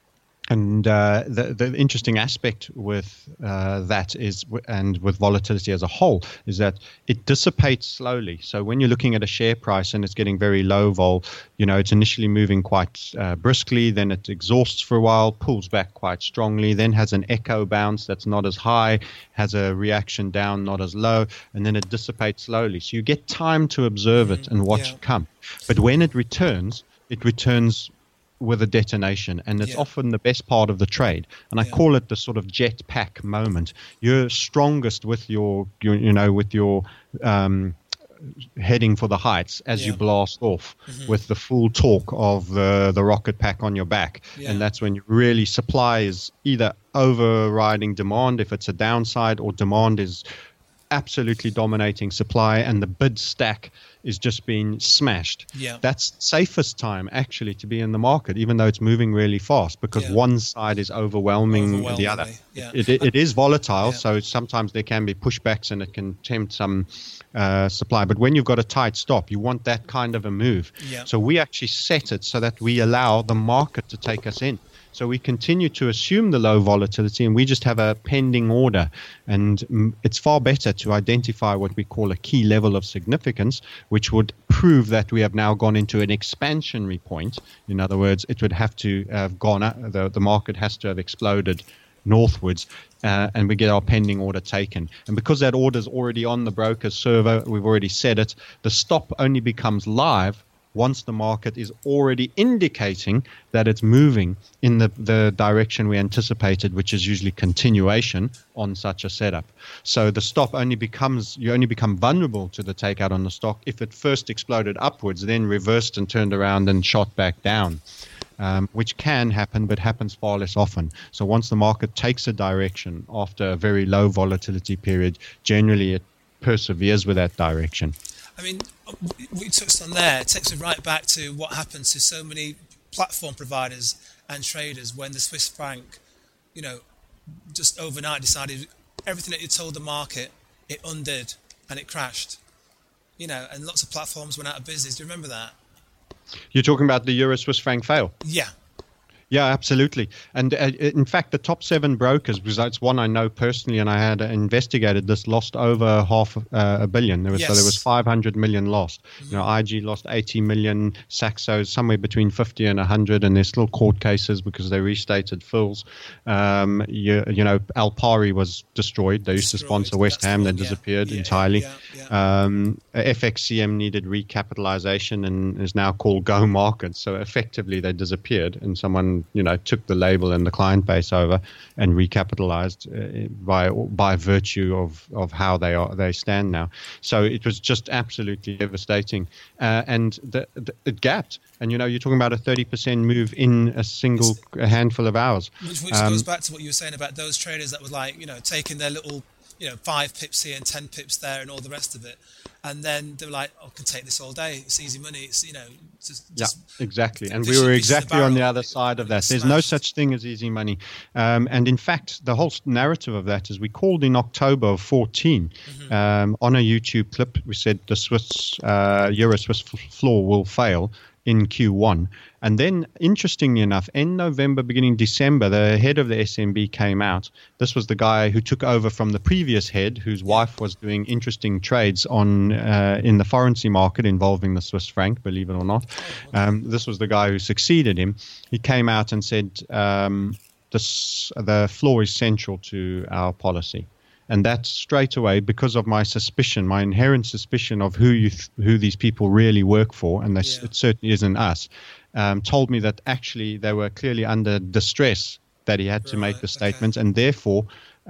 And uh, the, the interesting aspect with uh, that is, and with volatility as a whole, is that it dissipates slowly. So when you're looking at a share price and it's getting very low vol, you know, it's initially moving quite uh, briskly, then it exhausts for a while, pulls back quite strongly, then has an echo bounce that's not as high, has a reaction down, not as low, and then it dissipates slowly. So you get time to observe it and watch yeah. it come. But when it returns, it returns with a detonation, and it's yeah. often the best part of the trade. And I yeah. call it the sort of jetpack moment. You're strongest with your, your you know, with your um, heading for the heights as yeah. you blast off mm-hmm. with the full torque of the, the rocket pack on your back. Yeah. And that's when you really supply is either overriding demand if it's a downside, or demand is absolutely dominating supply and the bid stack is just being smashed. Yeah. That's safest time actually to be in the market, even though it's moving really fast, because yeah. one side is overwhelming the other. Yeah. It, it, it is volatile, yeah. so sometimes there can be pushbacks and it can tempt some uh, supply. But when you've got a tight stop, you want that kind of a move. Yeah. So we actually set it so that we allow the market to take us in. So we continue to assume the low volatility, and we just have a pending order. And it's far better to identify what we call a key level of significance, which would prove that we have now gone into an expansionary point. In other words, it would have to have gone up, the, the market has to have exploded northwards, uh, and we get our pending order taken. And because that order is already on the broker's server, we've already set it, the stop only becomes live once the market is already indicating that it's moving in the, the direction we anticipated, which is usually continuation on such a setup. So the stop only becomes, you only become vulnerable to the takeout on the stock if it first exploded upwards, then reversed and turned around and shot back down, um, which can happen, but happens far less often. So once the market takes a direction after a very low volatility period, generally it perseveres with that direction. I mean, what you touched on there takes me right back to what happened to so many platform providers and traders when the Swiss franc, you know, just overnight decided everything that you told the market, it undid and it crashed. You know, and lots of platforms went out of business. Do you remember that? You're talking about the Euro Swiss franc fail? Yeah. Yeah, absolutely. And uh, in fact, the top seven brokers, because that's one I know personally, and I had investigated this, lost over half uh, a billion. There was, yes. So there was five hundred million lost. Mm-hmm. You know, I G lost eighty million, Saxo somewhere between fifty and one hundred, and there's still court cases because they restated fills. Um, you, you know, Alpari was destroyed. They used destroyed. to sponsor West Ham, then disappeared yeah, entirely. Yeah, yeah. Um, F X C M needed recapitalization and is now called Go Market. So effectively, they disappeared, and someone, you know, took the label and the client base over and recapitalized uh, by by virtue of, of how they are they stand now. So it was just absolutely devastating, uh, and the, the, it gapped. And you know, you're talking about a thirty percent move in a single a handful of hours. Which, which um, goes back to what you were saying about those traders that were like, you know, taking their little, you know, five pips here and ten pips there and all the rest of it. And then they were like, oh, I can take this all day. It's easy money. It's, you know, just, just yeah, exactly. And we were exactly on the other side of that. There's no such thing as easy money. Um, and in fact, the whole narrative of that is we called in October of fourteen mm-hmm. um, on a YouTube clip. We said the Swiss uh, Euro Swiss floor will fail in Q one. And then, interestingly enough, in November, beginning December, the head of the S M B came out. This was the guy who took over from the previous head, whose wife was doing interesting trades on uh, in the currency market involving the Swiss franc, believe it or not. Um, this was the guy who succeeded him. He came out and said, um, this, the floor is central to our policy. And that straight away, because of my suspicion, my inherent suspicion of who you th- who these people really work for, and this, yeah. it certainly isn't us, um, told me that actually they were clearly under distress that he had to right, make the statements, okay. and therefore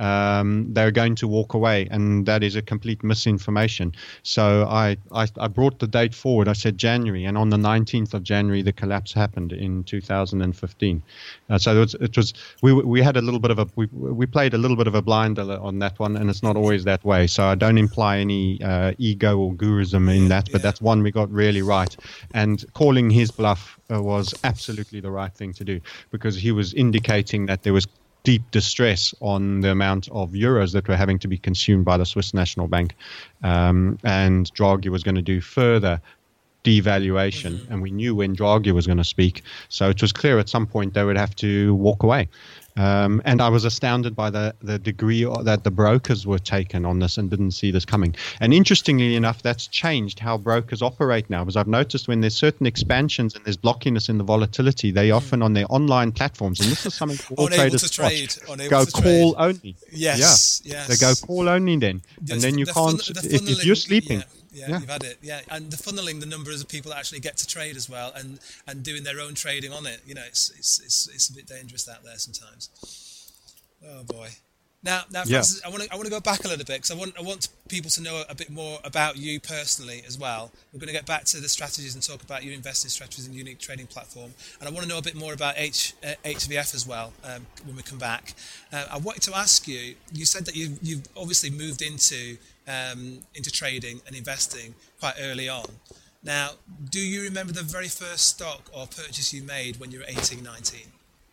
um, they're going to walk away, and that is a complete misinformation. So I, I, I brought the date forward. I said January, and on the nineteenth of January, the collapse happened in two thousand fifteen. Uh, so it was, it was we we had a little bit of a we we played a little bit of a blinder on that one, and it's not always that way. So I don't imply any uh, ego or guruism in that, but yeah. that's one we got really right. And calling his bluff uh, was absolutely the right thing to do, because he was indicating that there was deep distress on the amount of euros that were having to be consumed by the Swiss National Bank. Um, and Draghi was going to do further devaluation. Mm-hmm. And we knew when Draghi was going to speak. So it was clear at some point they would have to walk away. Um, and I was astounded by the, the degree that the brokers were taken on this and didn't see this coming. And interestingly enough, that's changed how brokers operate now, because I've noticed when there's certain expansions and there's blockiness in the volatility, they often on their online platforms, and this is something all traders to trade, watch, go to call trade. only. Yes, yeah. yes. They go call only then. Yes, and then you can't, fun, if, if you're sleeping. Yeah. Yeah, yeah, you've had it. Yeah, and the funneling the numbers of people that actually get to trade as well, and, and doing their own trading on it. You know, it's it's it's, it's a bit dangerous out there sometimes. Oh boy. Now, now, Francis, yeah. I want to I want to go back a little bit, because I want I want people to know a bit more about you personally as well. We're going to get back to the strategies and talk about your investing strategies and unique trading platform, and I want to know a bit more about H, uh, H V F as well um, when we come back. Uh, I wanted to ask you. You said that you you've obviously moved into um, into trading and investing quite early on. Now, do you remember the very first stock or purchase you made when you were eighteen, nineteen?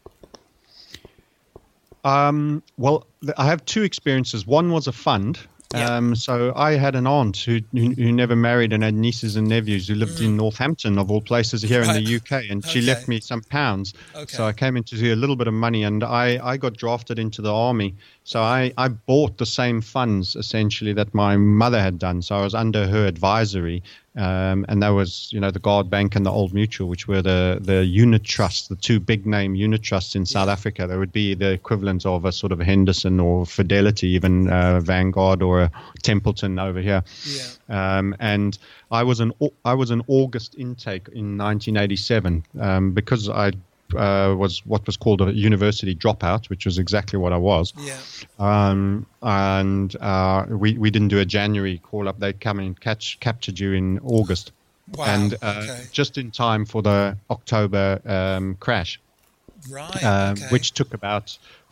Um, well, I have two experiences. One was a fund. Yeah. Um, so I had an aunt who, who who never married and had nieces and nephews who lived mm. in Northampton, of all places, here right. in the U K, and okay. she left me some pounds. Okay. So I came into a little bit of money, and I, I got drafted into the army. So I, I bought the same funds, essentially, that my mother had done. So I was under her advisory, um, and that was, you know, the Guard Bank and the Old Mutual, which were the, the unit trusts, the two big name unit trusts in South yeah. Africa. They would be the equivalent of a sort of Henderson or Fidelity, even uh, Vanguard or a Templeton over here. Yeah. Um, and I was an I was an August intake in nineteen eighty-seven um, because I uh, was what was called a university dropout, which was exactly what I was. Yeah. Um, and uh, we we didn't do a January call up. They'd come and catch captured you in August. Wow. And uh, okay. just in time for the October um, crash. Right. Um, okay. Which took about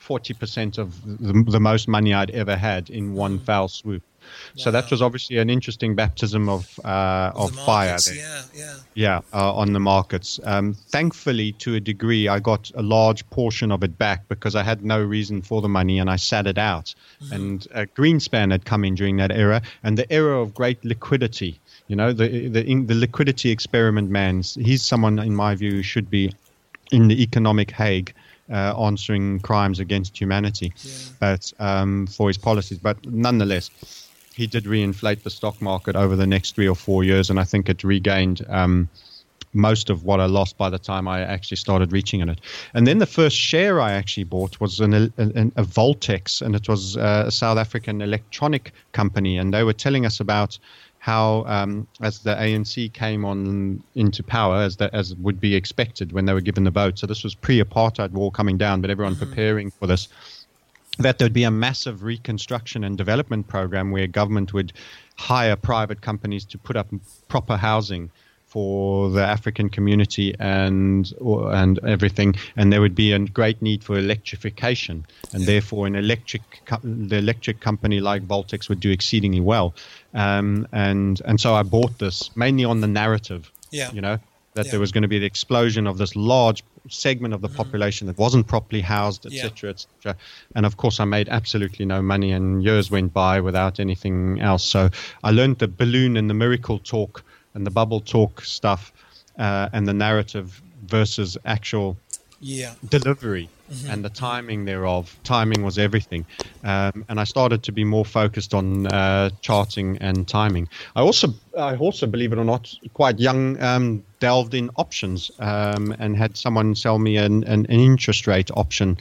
forty percent of the, the most money I'd ever had in one foul swoop. So Wow. that was obviously an interesting baptism of uh, Of of the fire markets, there. yeah, yeah. Yeah, uh, on the markets. Um, thankfully, to a degree, I got a large portion of it back because I had no reason for the money and I sat it out. Mm-hmm. And uh, Greenspan had come in during that era, and the era of great liquidity. You know, the the in, the liquidity experiment man. He's someone, in my view, who should be in the economic Hague. Uh, answering crimes against humanity, yeah. but um, for his policies. But nonetheless, he did reinflate the stock market over the next three or four years, and I think it regained um, most of what I lost by the time I actually started reaching in it. And then the first share I actually bought was an, an, a Voltex, and it was uh, a South African electronic company, and they were telling us about how, um, as the A N C came on into power, as the, as would be expected when they were given the vote. So this was pre-apartheid war coming down, but everyone mm-hmm. preparing for this. That there'd be a massive reconstruction and development program where government would hire private companies to put up proper housing for the African community and and everything, and there would be a great need for electrification, and yeah. therefore an electric the electric company like Voltex would do exceedingly well, um, and and so I bought this mainly on the narrative, yeah. you know, that yeah. there was going to be the explosion of this large segment of the mm-hmm. population that wasn't properly housed, et cetera, yeah. et cetera. And of course, I made absolutely no money, and years went by without anything else. So I learned the balloon and the miracle talk and the bubble talk stuff, uh, and the narrative versus actual yeah. delivery mm-hmm. and the timing thereof. Timing was everything. Um, and I started to be more focused on uh, charting and timing. I also, I also, believe it or not, quite young, um, delved in options um, and had someone sell me an, an, an interest rate option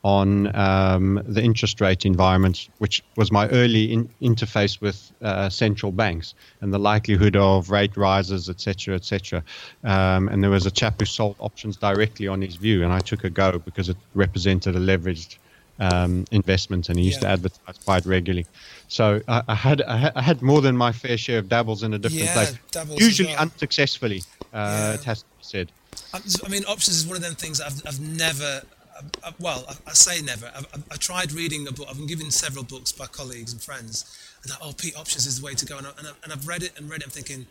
on um, the interest rate environment, which was my early in interface with uh, central banks and the likelihood of rate rises, et cetera, et cetera. Um, and there was a chap who sold options directly on his view, and I took a go because it represented a leveraged um, investment, and he used yeah. to advertise quite regularly. So I, I had I had more than my fair share of dabbles in a different yeah, place, usually well. unsuccessfully. Uh, yeah. It has to be said. I mean, options is one of them things I've I've never. I, I, well, I, I say never. I, I, I tried reading a book. I've been given several books by colleagues and friends. And thought, oh, Pete, options is the way to go. And, I, and, I, and I've read it and read it. I'm thinking,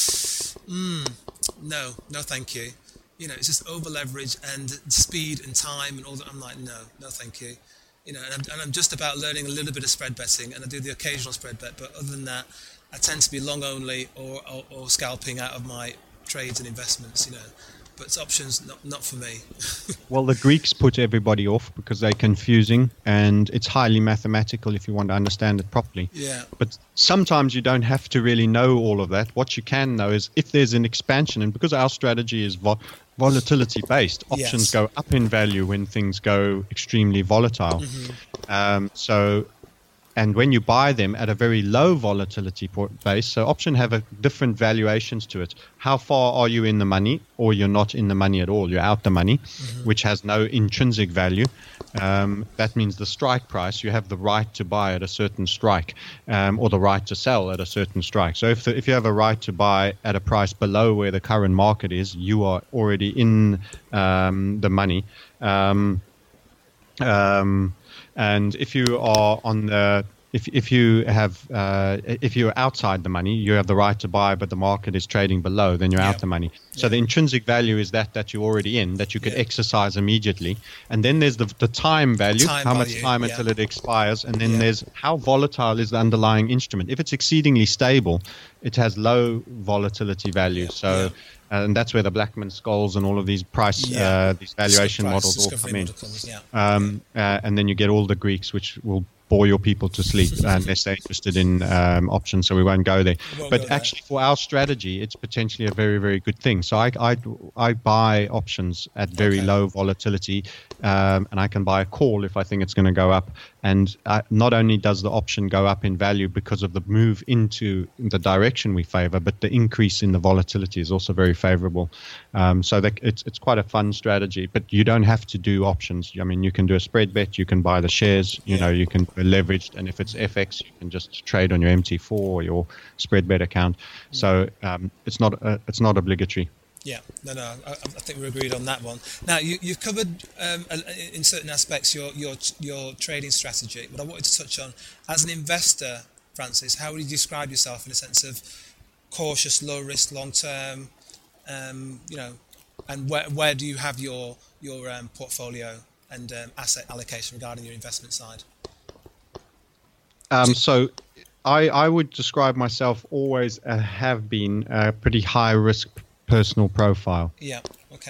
mm, no, no, thank you. You know, it's just over leverage and speed and time and all that. I'm like, no, no, thank you. You know, and I'm, and I'm just about learning a little bit of spread betting, and I do the occasional spread bet. But other than that, I tend to be long only or, or, or scalping out of my trades and investments. You know. But it's options, not not for me. Well, the Greeks put everybody off because they're confusing, and it's highly mathematical if you want to understand it properly. Yeah. But sometimes you don't have to really know all of that. What you can know is if there's an expansion, and because our strategy is vol volatility based, options yes. go up in value when things go extremely volatile. Mm-hmm. um, so. And when you buy them at a very low volatility base, so option have a different valuations to it. How far are you in the money, or you're not in the money at all? You're out the money, mm-hmm. which has no intrinsic value. Um, that means the strike price, you have the right to buy at a certain strike, um, or the right to sell at a certain strike. So if, the, if you have a right to buy at a price below where the current market is, you are already in um, the money. Um, um, And if you are on the, if if you have, uh, if you're outside the money, you have the right to buy, but the market is trading below, then you're yeah. out the money. So yeah. the intrinsic value is that that you're already in, that you could yeah. exercise immediately. And then there's the the time value, time how value, much time yeah. until it expires. And then yeah. there's how volatile is the underlying instrument. If it's exceedingly stable, it has low volatility value. Yeah. So. Yeah. And that's where the Blackman Scholes and all of these price, yeah. uh, these valuation price, models all come in. Comes, yeah. Um, uh, and then you get all the Greeks, which will bore your people to sleep unless they're interested in um, options, so we won't go there. Won't but go actually, there. for our strategy, it's potentially a very, very good thing. So I, I, I buy options at very okay. low volatility, um, and I can buy a call if I think it's going to go up. And uh, not only does the option go up in value because of the move into the direction we favor, but the increase in the volatility is also very favorable. Um, so that it's it's quite a fun strategy. But you don't have to do options. I mean, you can do a spread bet. You can buy the shares. You yeah. know, you can be leveraged. And if it's F X, you can just trade on your M T four or your spread bet account. So um, it's not uh, it's not obligatory. Yeah, no, no, I, I think we're agreed on that one. Now, you, you've covered um, in certain aspects your, your your trading strategy, but I wanted to touch on, as an investor, Francis, how would you describe yourself in a sense of cautious, low risk, long term, um, you know, and where where do you have your your um, portfolio and um, asset allocation regarding your investment side? Um, so, I I would describe myself always uh, have been a pretty high risk personal profile. Yeah. Okay.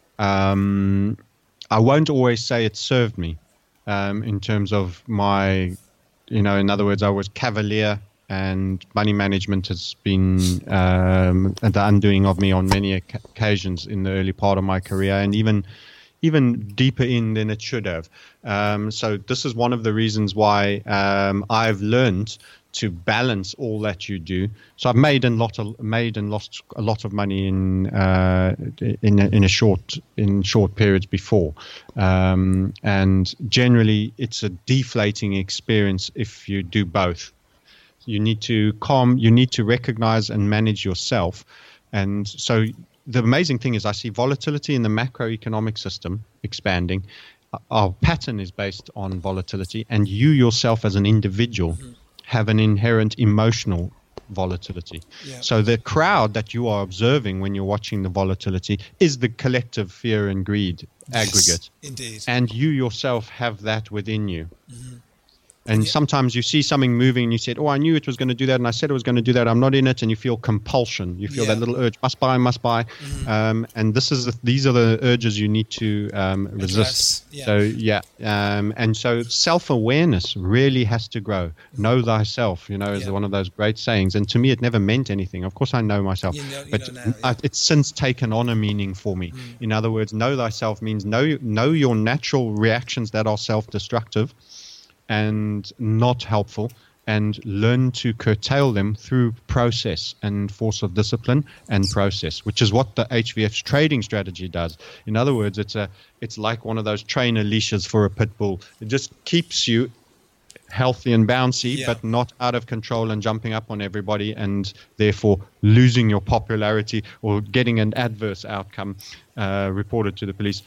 Um, I won't always say it served me, um, in terms of my, you know, in other words, I was cavalier, and money management has been um, the undoing of me on many occasions in the early part of my career, and even even deeper in than it should have. Um, so this is one of the reasons why um, I've learned to balance all that you do. So I've made and lot of, made and lost a lot of money in uh, in a, in a short in short periods before, um, and generally it's a deflating experience if you do both. You need to calm. You need to recognize and manage yourself, and so the amazing thing is I see volatility in the macroeconomic system expanding. Our pattern is based on volatility, and you yourself as an individual mm-hmm. have an inherent emotional volatility. Yeah. So the crowd that you are observing when you're watching the volatility is the collective fear and greed yes, aggregate. Indeed. And you yourself have that within you. Mm-hmm. And yeah. sometimes you see something moving and you said, oh, I knew it was going to do that, and I said it was going to do that. I'm not in it, and you feel compulsion. You feel yeah. that little urge, must buy, must buy. Mm-hmm. Um, and this is the, these are the urges you need to um, resist. Yeah. So, yeah. Um, and so self-awareness really has to grow. Mm-hmm. Know thyself, you know, is yeah. one of those great sayings. And to me, it never meant anything. Of course, I know myself. You know, you but know now, yeah. I, it's since taken on a meaning for me. Mm-hmm. In other words, know thyself means know, know your natural reactions that are self-destructive and not helpful, and learn to curtail them through process and force of discipline and process, which is what the H V F's trading strategy does. In other words, it's a it's like one of those trainer leashes for a pit bull. It just keeps you healthy and bouncy, yeah. but not out of control and jumping up on everybody, and therefore losing your popularity or getting an adverse outcome uh, reported to the police.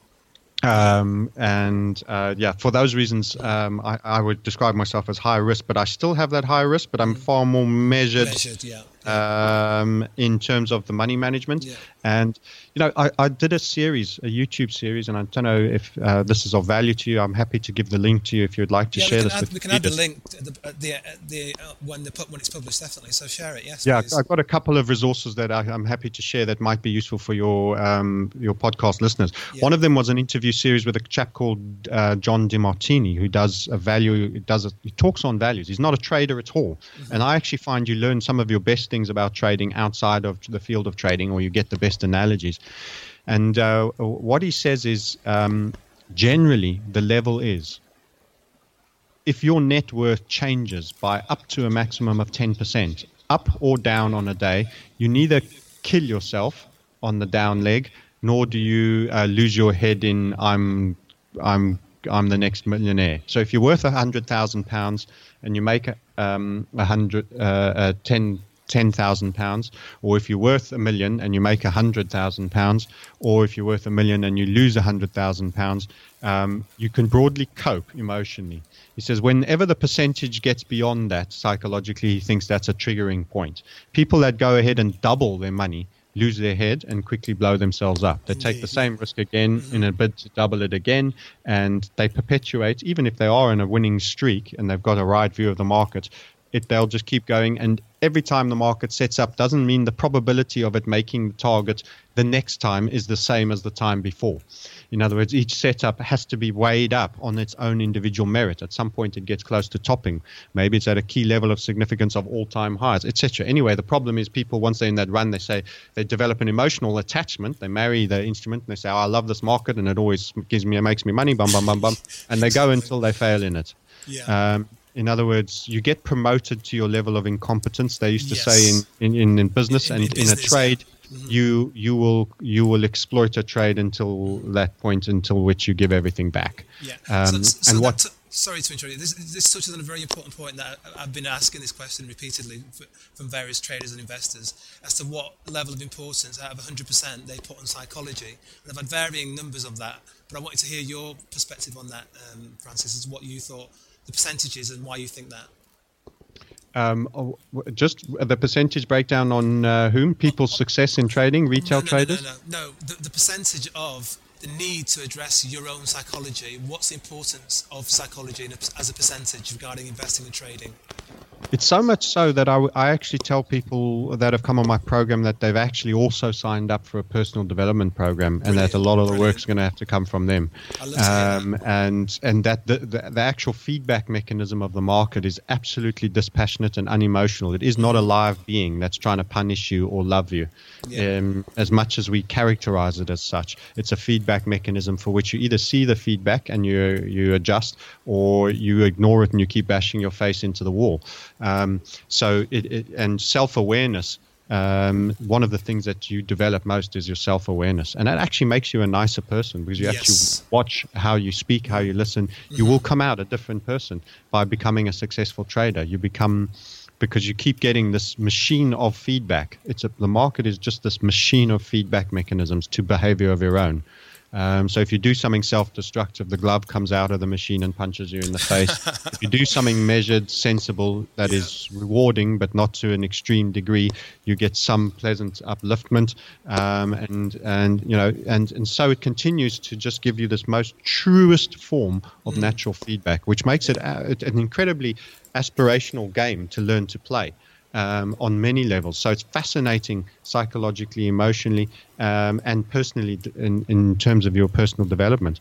Um, and uh, yeah, for those reasons, um, I, I would describe myself as high risk, but I still have that high risk, but I'm far more measured, measured yeah. um, in terms of the money management. Yeah. And, you know, I, I did a series, a YouTube series, and I don't know if uh, this is of value to you. I'm happy to give the link to you if you'd like to yeah, share we this add, with we can readers. add the link at the, at the, at the uh, when the when it's published, definitely. So share it, yes. Yeah, please. I've got a couple of resources that I, I'm happy to share that might be useful for your um, your podcast listeners. Yeah. One of them was an interview series with a chap called uh, John DeMartini, who does a value, does a, he talks on values. He's not a trader at all, mm-hmm. and I actually find you learn some of your best things about trading outside of the field of trading, or you get the best analogies. And uh, what he says is, um, generally, the level is, if your net worth changes by up to a maximum of ten percent, up or down on a day, you neither kill yourself on the down leg, nor do you uh, lose your head in, I'm, I'm, I'm the next millionaire. So if you're worth a hundred thousand pounds and you make a, um, a hundred, uh, uh, ten. ten thousand pounds, or if you're worth a million and you make one hundred thousand pounds, or if you're worth a million and you lose one hundred thousand pounds, um, you can broadly cope emotionally. He says whenever the percentage gets beyond that, psychologically, he thinks that's a triggering point. People that go ahead and double their money lose their head and quickly blow themselves up. They take the same risk again in a bid to double it again, and they perpetuate, even if they are in a winning streak and they've got a right view of the market, it they'll just keep going, and every time the market sets up doesn't mean the probability of it making the target the next time is the same as the time before. In other words, each setup has to be weighed up on its own individual merit. At some point it gets close to topping. Maybe it's at a key level of significance of all-time highs, et cetera. Anyway, the problem is people, once they're in that run, they say they develop an emotional attachment. They marry the instrument and they say, oh, I love this market and it always gives me, it makes me money, bum, bum, bum, bum. And they go until they fail in it. Yeah. Um, In other words, you get promoted to your level of incompetence. They used to yes. say in, in, in business in, and in, business, in a trade, yeah. mm-hmm. you you will you will exploit a trade until that point, until which you give everything back. Yeah. Um, so, so and that what? T- sorry to interrupt you. This, this touches on a very important point that I've been asking this question repeatedly from various traders and investors as to what level of importance out of one hundred percent they put on psychology. And I've had varying numbers of that, but I wanted to hear your perspective on that, um, Francis, as what you thought the percentages and why you think that. Um, just the percentage breakdown on uh, whom? People's success in trading, retail no, no, traders? No, no, no. no. The, the percentage of the need to address your own psychology. What's the importance of psychology in a, as a percentage regarding investing and trading? It's so much so that I, I actually tell people that have come on my program that they've actually also signed up for a personal development program, and Brilliant. that a lot of the Brilliant. work's going to have to come from them. I love to hear Um, that. and and that the, the, the actual feedback mechanism of the market is absolutely dispassionate and unemotional. It is not a live being that's trying to punish you or love you. Yeah. Um, as much as we characterize it as such, it's a feedback mechanism for which you either see the feedback and you you adjust, or you ignore it and you keep bashing your face into the wall. Um, so it, it and self-awareness. Um, one of the things that you develop most is your self-awareness, and that actually makes you a nicer person because you Yes. actually watch how you speak, how you listen. You Mhm. will come out a different person by becoming a successful trader. You become, because you keep getting this machine of feedback. It's a, the market is just this machine of feedback mechanisms to behavior of your own. Um, so if you do something self-destructive, the glove comes out of the machine and punches you in the face. If you do something measured, sensible, that Yeah. is rewarding, but not to an extreme degree, you get some pleasant upliftment. Um, and, and, you know, and, and so it continues to just give you this most truest form of Mm. natural feedback, which makes it uh, an incredibly aspirational game to learn to play. Um, on many levels. So it's fascinating psychologically, emotionally, um, and personally in, in terms of your personal development.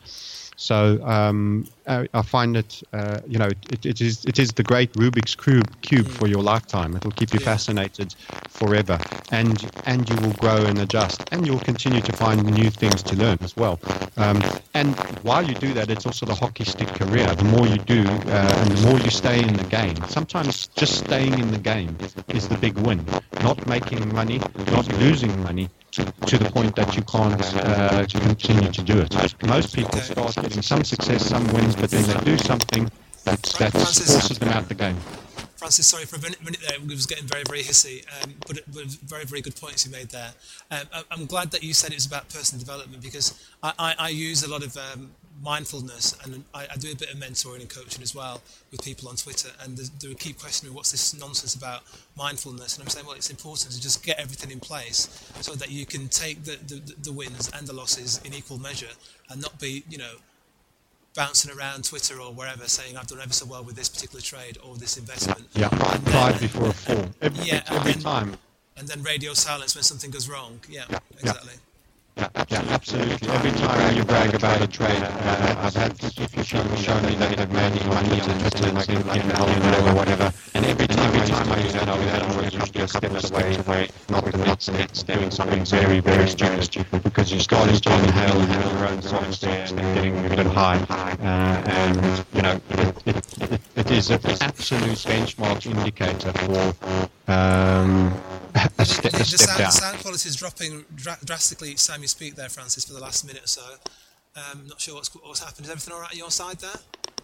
So um, I, I find it, uh, you know, it, it is it is the great Rubik's cube, cube for your lifetime. It will keep you Yeah. fascinated forever, and and you will grow and adjust, and you'll continue to find new things to learn as well. Um, and while you do that, it's also the hockey stick career. The more you do, uh, and the more you stay in the game. Sometimes just staying in the game is the big win. Not making money, not losing money, to, to the point that you can't uh, continue to do it. Most people start getting some success, some wins, but then they do something that's, that forces them out the game. Francis, sorry for a minute, minute there. It was getting very, very hissy, um, but it was very, very good points you made there. Um, I, I'm glad that you said it was about personal development, because I, I, I use a lot of um, mindfulness, and I, I do a bit of mentoring and coaching as well with people on Twitter, and they keep questioning what's this nonsense about mindfulness, and I'm saying, well, it's important to just get everything in place so that you can take the, the, the wins and the losses in equal measure and not be, you know, bouncing around Twitter or wherever saying I've done ever so well with this particular trade or this investment. Yeah, And then- pride before a fall. Every, Yeah, and every then- time. And then radio silence when something goes wrong. Yeah, Yeah. exactly. Yeah, yeah, absolutely. Every time you brag about a trade, uh, I've had people show me, show me that they've made money on Twitter, like in or whatever. And every time, every time I use that, I was always just a couple of steps away, not with it's, it's doing something very, very stupid, stupid, because you're starting to inhale and have your own socks there and getting a bit high. Uh, and, you know, it, it, it, it is an absolute benchmark indicator for um, a, ste- The, a the, step sound, the down. sound quality is dropping dra- drastically each time you speak there, Francis, for the last minute or so. Um, not sure what's, what's happened. Is everything all right on your side there?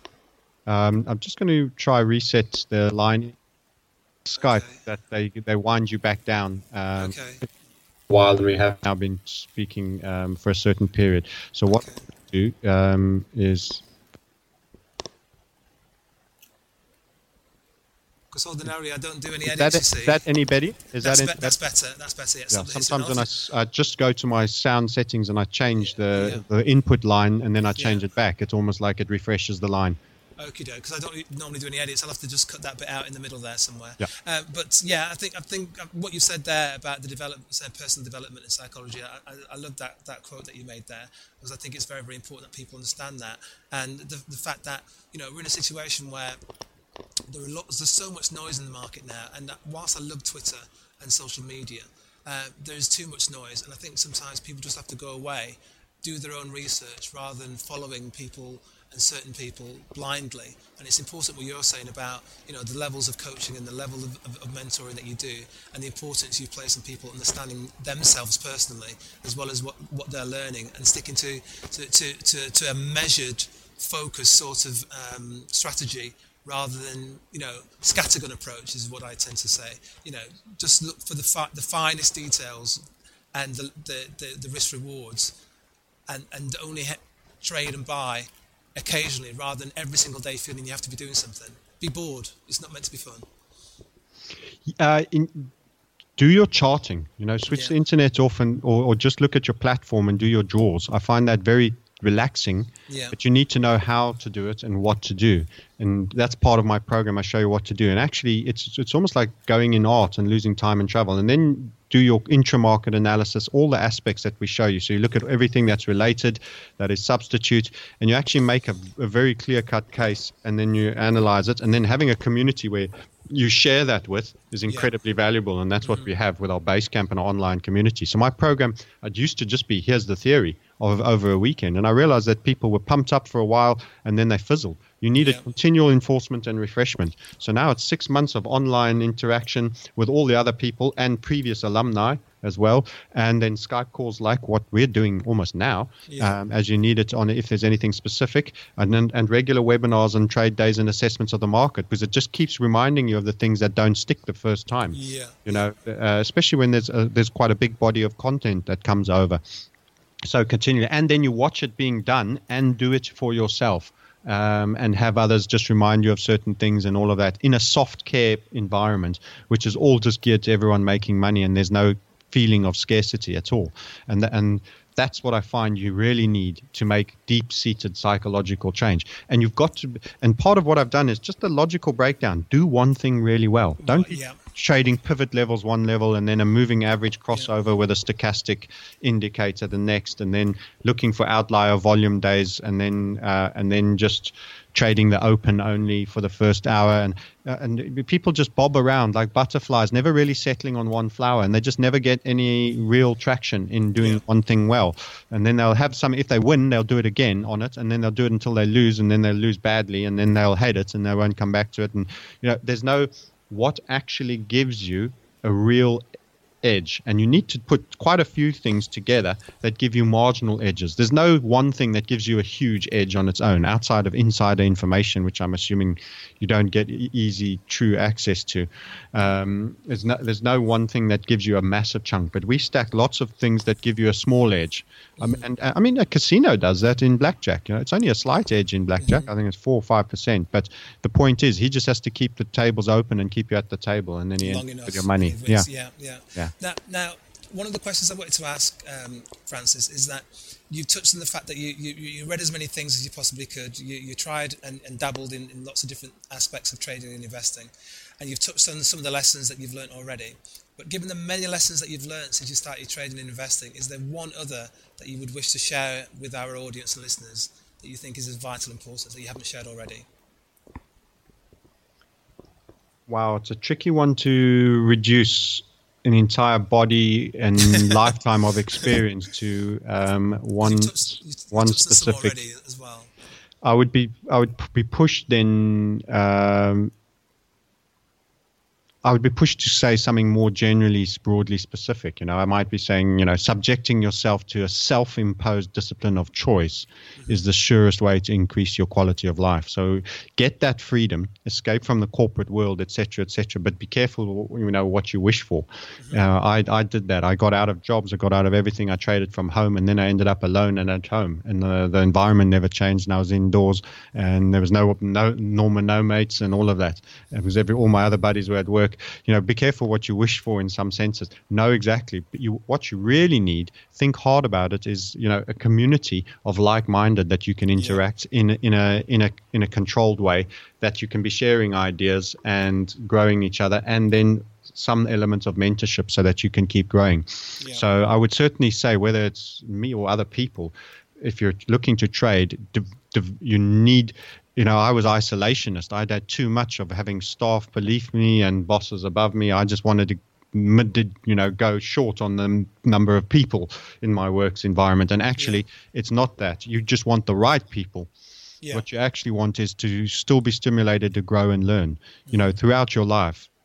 Um, I'm just going to try reset the line Skype Okay. that they they wind you back down um, Okay. while we have now been speaking um, for a certain period. So what Okay. we do um, is Because ordinarily I don't do any is edits, that, you see. is that any better? Is that's, that, be- any, that's better. That's better. Yeah, yeah, something- it's sometimes when I, not- s- I just go to my sound settings and I change the, Yeah. the input line and then I Yeah. change it back. It's almost like it refreshes the line. Okie doke, because I don't normally do any edits. I'll have to just cut that bit out in the middle there somewhere. Yeah. Uh, but yeah, I think I think what you said there about the development, say, personal development and psychology, I, I, I love that, that quote that you made there, because I think it's very, very important that people understand that, and the, the fact that, you know, we're in a situation where there are lots, there's so much noise in the market now, and that whilst I love Twitter and social media, uh, there is too much noise, and I think sometimes people just have to go away, do their own research rather than following people and certain people blindly. And it's important what you're saying about, you know, the levels of coaching and the level of, of, of mentoring that you do, and the importance you place on people understanding themselves personally as well as what, what they're learning, and sticking to to, to, to, to a measured focused sort of um, strategy rather than, you know, scattergun approach is what I tend to say. You know, just look for the fi- the finest details and the the, the, the risk rewards, and, and only he- trade and buy occasionally rather than every single day feeling you have to be doing something. Be bored. It's not meant to be fun. Uh, in, do your charting, you know, switch yeah. the internet off and or, or just look at your platform and do your draws. I find that very relaxing, yeah. but you need to know how to do it and what to do. And that's part of my program. I show you what to do. And actually, it's it's almost like going in art and losing time and travel. And then do your intra-market analysis, all the aspects that we show you. So you look at everything that's related, that is substitute, and you actually make a, a very clear-cut case, and then you analyze it. And then having a community where you share that with is incredibly yeah. valuable, and that's what mm-hmm. we have with our Basecamp and our online community. So my program, it used to just be, here's the theory of over a weekend, and I realized that people were pumped up for a while and then they fizzled. You needed yeah. continual enforcement and refreshment. So now it's six months of online interaction with all the other people and previous alumni as well, and then Skype calls like what we're doing almost now, yeah. um, as you need it on if there's anything specific, and then and regular webinars and trade days and assessments of the market, because it just keeps reminding you of the things that don't stick the first time. Yeah, you know, uh, especially when there's a, there's quite a big body of content that comes over. So continue, and then you watch it being done and do it for yourself. Um, and have others just remind you of certain things and all of that in a soft care environment, which is all just geared to everyone making money, and there's no feeling of scarcity at all. And th- and that's what I find you really need to make deep-seated psychological change. And you've got to, and part of what I've done is just a logical breakdown. Do one thing really well. Don't be yeah. trading pivot levels one level and then a moving average crossover yeah. with a stochastic indicator the next, and then looking for outlier volume days, and then uh, and then just trading the open only for the first hour, and uh, and people just bob around like butterflies, never really settling on one flower, and they just never get any real traction in doing yeah. one thing well. And then they'll have some, if they win, they'll do it again on it, and then they'll do it until they lose, and then they'll lose badly, and then they'll hate it, and they won't come back to it. And you know, there's no what actually gives you a real edge, and you need to put quite a few things together that give you marginal edges. There's no one thing that gives you a huge edge on its own outside of insider information, which I'm assuming you don't get easy true access to. Um, there's no there's no one thing that gives you a massive chunk, but we stack lots of things that give you a small edge. Um, and I mean, a casino does that in blackjack. You know, it's only a slight edge in blackjack. I think it's four or five percent. But the point is, he just has to keep the tables open and keep you at the table, and then he ends with your money. Yeah. yeah, yeah, yeah. Now, now, one of the questions I wanted to ask, um, Francis, is that you've touched on the fact that you, you, you read as many things as you possibly could. You, you tried and, and dabbled in, in lots of different aspects of trading and investing, and you've touched on some of the lessons that you've learned already. But given the many lessons that you've learned since you started trading and investing, is there one other that you would wish to share with our audience and listeners that you think is of vital importance that you haven't shared already? Wow, it's a tricky one to reduce an entire body and lifetime of experience to um, one you've touched, you've one touched specific. already as well. I would be I would be pushed then. Um, I would be pushed to say something more generally, broadly specific. You know, I might be saying, you know, subjecting yourself to a self-imposed discipline of choice mm-hmm. is the surest way to increase your quality of life. So get that freedom, escape from the corporate world, et cetera, et cetera. But be careful, you know, what you wish for. Mm-hmm. Uh, I, I did that. I got out of jobs. I got out of everything. I traded from home, and then I ended up alone and at home. And the, the environment never changed. And I was indoors, and there was no no Norman, no mates, and all of that. It was every all my other buddies were at work. You know, be careful what you wish for in some senses. Know exactly, but you, what you really need, think hard about it, is, you know, a community of like-minded that you can interact yeah. in in a in a in a controlled way, that you can be sharing ideas and growing each other, and then some element of mentorship so that you can keep growing. Yeah. So I would certainly say, whether it's me or other people, if you're looking to trade, div, div, you need. You know, I was isolationist. I'd had too much of having staff beneath me and bosses above me. I just wanted to, did, you know, go short on the number of people in my works environment. And actually, yeah. it's not that. You just want the right people. Yeah. What you actually want is to still be stimulated to grow and learn, you know, throughout your life.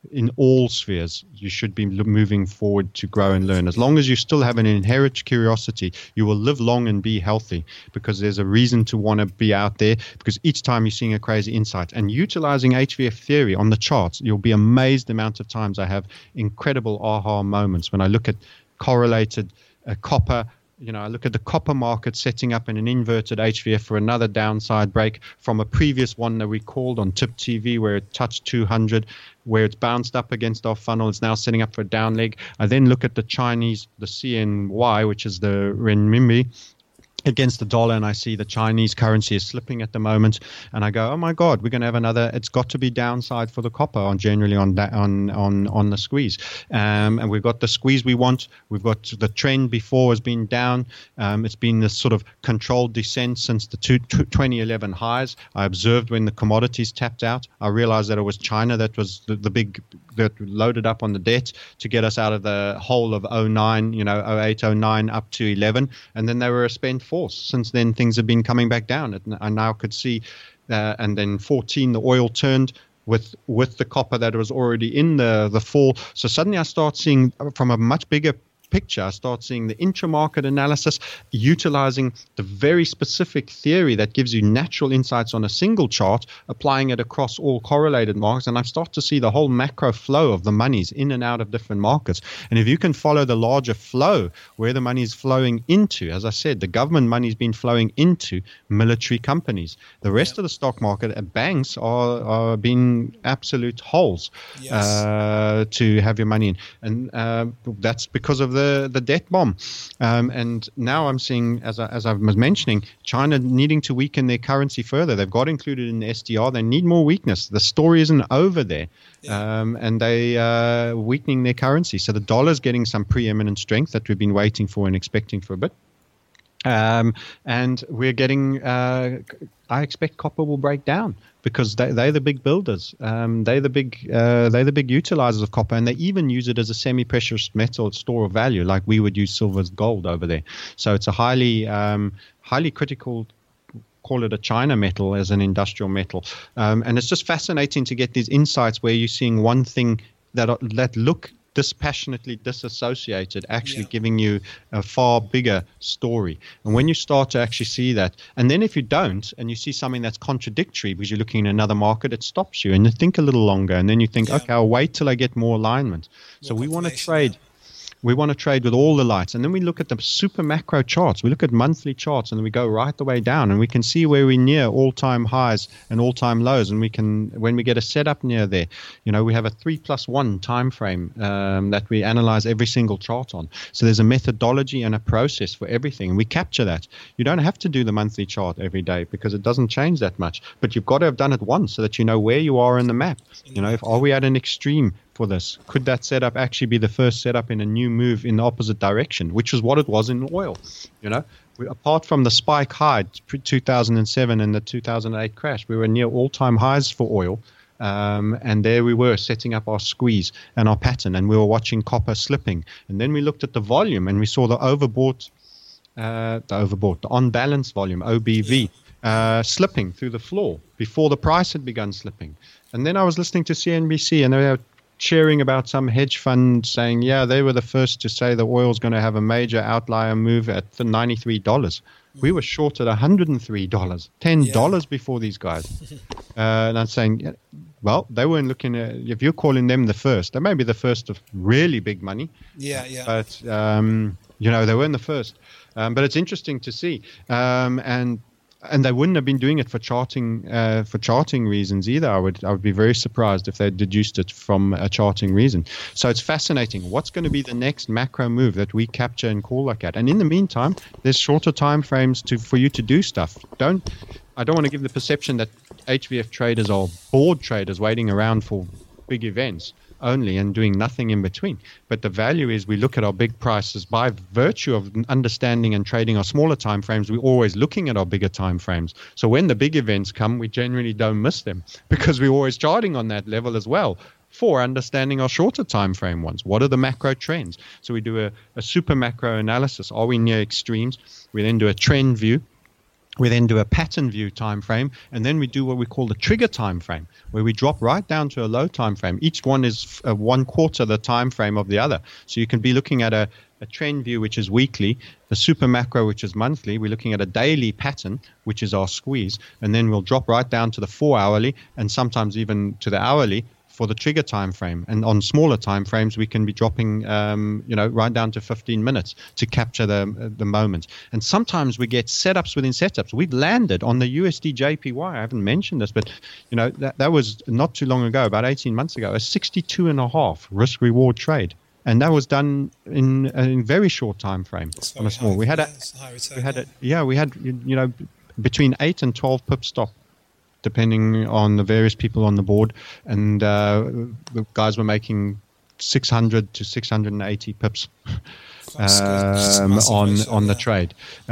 in all spheres, you should be moving forward to grow and learn. As long as you still have an inherent curiosity, you will live long and be healthy, because there's a reason to want to be out there, because each time you're seeing a crazy insight. And utilizing H V F theory on the charts, you'll be amazed the amount of times I have incredible aha moments when I look at correlated uh, copper. You know, I look at the copper market setting up in an inverted H V F for another downside break from a previous one that we called on Tip T V where it touched two hundred, where it's bounced up against our funnel. It's now setting up for a down leg. I then look at the Chinese, the C N Y, which is the renminbi, against the dollar, and I see the Chinese currency is slipping at the moment, and I go, oh my God, we're going to have another. It's got to be downside for the copper on generally on that on on on the squeeze, um, and we've got the squeeze we want. We've got the trend before has been down. Um, it's been this sort of controlled descent since the two, twenty eleven highs. I observed when the commodities tapped out. I realized that it was China that was the, the big that loaded up on the debt to get us out of the hole of oh nine, you know, oh eight, oh nine up to eleven, and then they were a spent force. Since then, things have been coming back down. I now could see, uh, and then fourteen, the oil turned with with the copper that was already in the the fall. So suddenly, I start seeing from a much bigger picture, I start seeing the intramarket analysis, utilizing the very specific theory that gives you natural insights on a single chart, applying it across all correlated markets, and I start to see the whole macro flow of the monies in and out of different markets. And if you can follow the larger flow, where the money is flowing into, as I said, the government money has been flowing into military companies. The rest Yep. of the stock market, uh, banks are, are being absolute holes Yes. uh, to have your money in. And uh, that's because of the, the debt bomb. Um, and now I'm seeing, as I, as I was mentioning, China needing to weaken their currency further. They've got included in the S D R. They need more weakness. The story isn't over there. Yeah. Um, and they are uh, weakening their currency. So the dollar's getting some preeminent strength that we've been waiting for and expecting for a bit. Um, and we're getting, uh, I expect copper will break down because they, they're the big builders. Um, they're the big, uh, they're the big utilizers of copper, and they even use it as a semi-precious metal store of value, like we would use silver as gold over there. So it's a highly, um, highly critical, call it a China metal as an industrial metal. Um, and it's just fascinating to get these insights where you're seeing one thing that are, that look dispassionately disassociated, actually Yeah. giving you a far bigger story. And when you start to actually see that, and then if you don't, and you see something that's contradictory because you're looking in another market, it stops you and you think a little longer, and then you think, Yeah. okay, I'll wait till I get more alignment. So More we want to confirmation, trade. yeah. We want to trade with all the lights. And then we look at the super macro charts. We look at monthly charts, and we go right the way down, and we can see where we're near all-time highs and all-time lows. And we can, when we get a setup near there, you know, we have a three plus one time frame um, that we analyze every single chart on. So there's a methodology and a process for everything. And we capture that. You don't have to do the monthly chart every day because it doesn't change that much. But you've got to have done it once so that you know where you are in the map. You know, if are we at an extreme for this? Could that setup actually be the first setup in a new move in the opposite direction, which is what it was in oil? You know, we, apart from the spike high pre two thousand seven and the two thousand eight crash, we were near all-time highs for oil. Um, and there we were setting up our squeeze and our pattern, and we were watching copper slipping. And then we looked at the volume, and we saw the overbought, uh, the overbought, the on-balance volume, O B V, uh, slipping through the floor before the price had begun slipping. And then I was listening to C N B C, and they were cheering about some hedge fund saying, yeah, they were the first to say the oil's going to have a major outlier move at the ninety-three dollars. We were short at one hundred three dollars, ten dollars yeah. before these guys. Uh, and I'm saying, well, they weren't looking at, if you're calling them the first, they may be the first of really big money. Yeah, yeah. But, um, you know, they weren't the first. Um, but it's interesting to see. Um, and And they wouldn't have been doing it for charting uh, for charting reasons either. I would I would be very surprised if they deduced it from a charting reason. So it's fascinating. What's going to be the next macro move that we capture and call like that? And in the meantime, there's shorter time frames to for you to do stuff. Don't I don't want to give the perception that H V F traders are bored traders waiting around for big events only and doing nothing in between. But the value is we look at our big prices by virtue of understanding and trading our smaller time frames. We're always looking at our bigger time frames. So when the big events come, we generally don't miss them because we're always charting on that level as well for understanding our shorter time frame ones. What are the macro trends? So we do a, a super macro analysis. Are we near extremes? We then do a trend view. We then do a pattern view time frame, and then we do what we call the trigger time frame, where we drop right down to a low time frame. Each one is uh, one quarter the time frame of the other. So you can be looking at a, a trend view, which is weekly, the super macro, which is monthly. We're looking at a daily pattern, which is our squeeze, and then we'll drop right down to the four hourly and sometimes even to the hourly for the trigger time frame. And on smaller time frames, we can be dropping, um, you know, right down to fifteen minutes to capture the the moment. And sometimes we get setups within setups. We've landed on the U S D J P Y. I haven't mentioned this, but you know that that was not too long ago, about eighteen months ago, a sixty-two and a half risk reward trade. And that was done in a very short time frame on a small. High, we had yeah, a, high return, we had yeah. a, yeah, we had you know between eight and twelve pip stop, depending on the various people on the board, and uh, the guys were making six hundred to six hundred eighty pips um, on ratio, on the yeah. trade,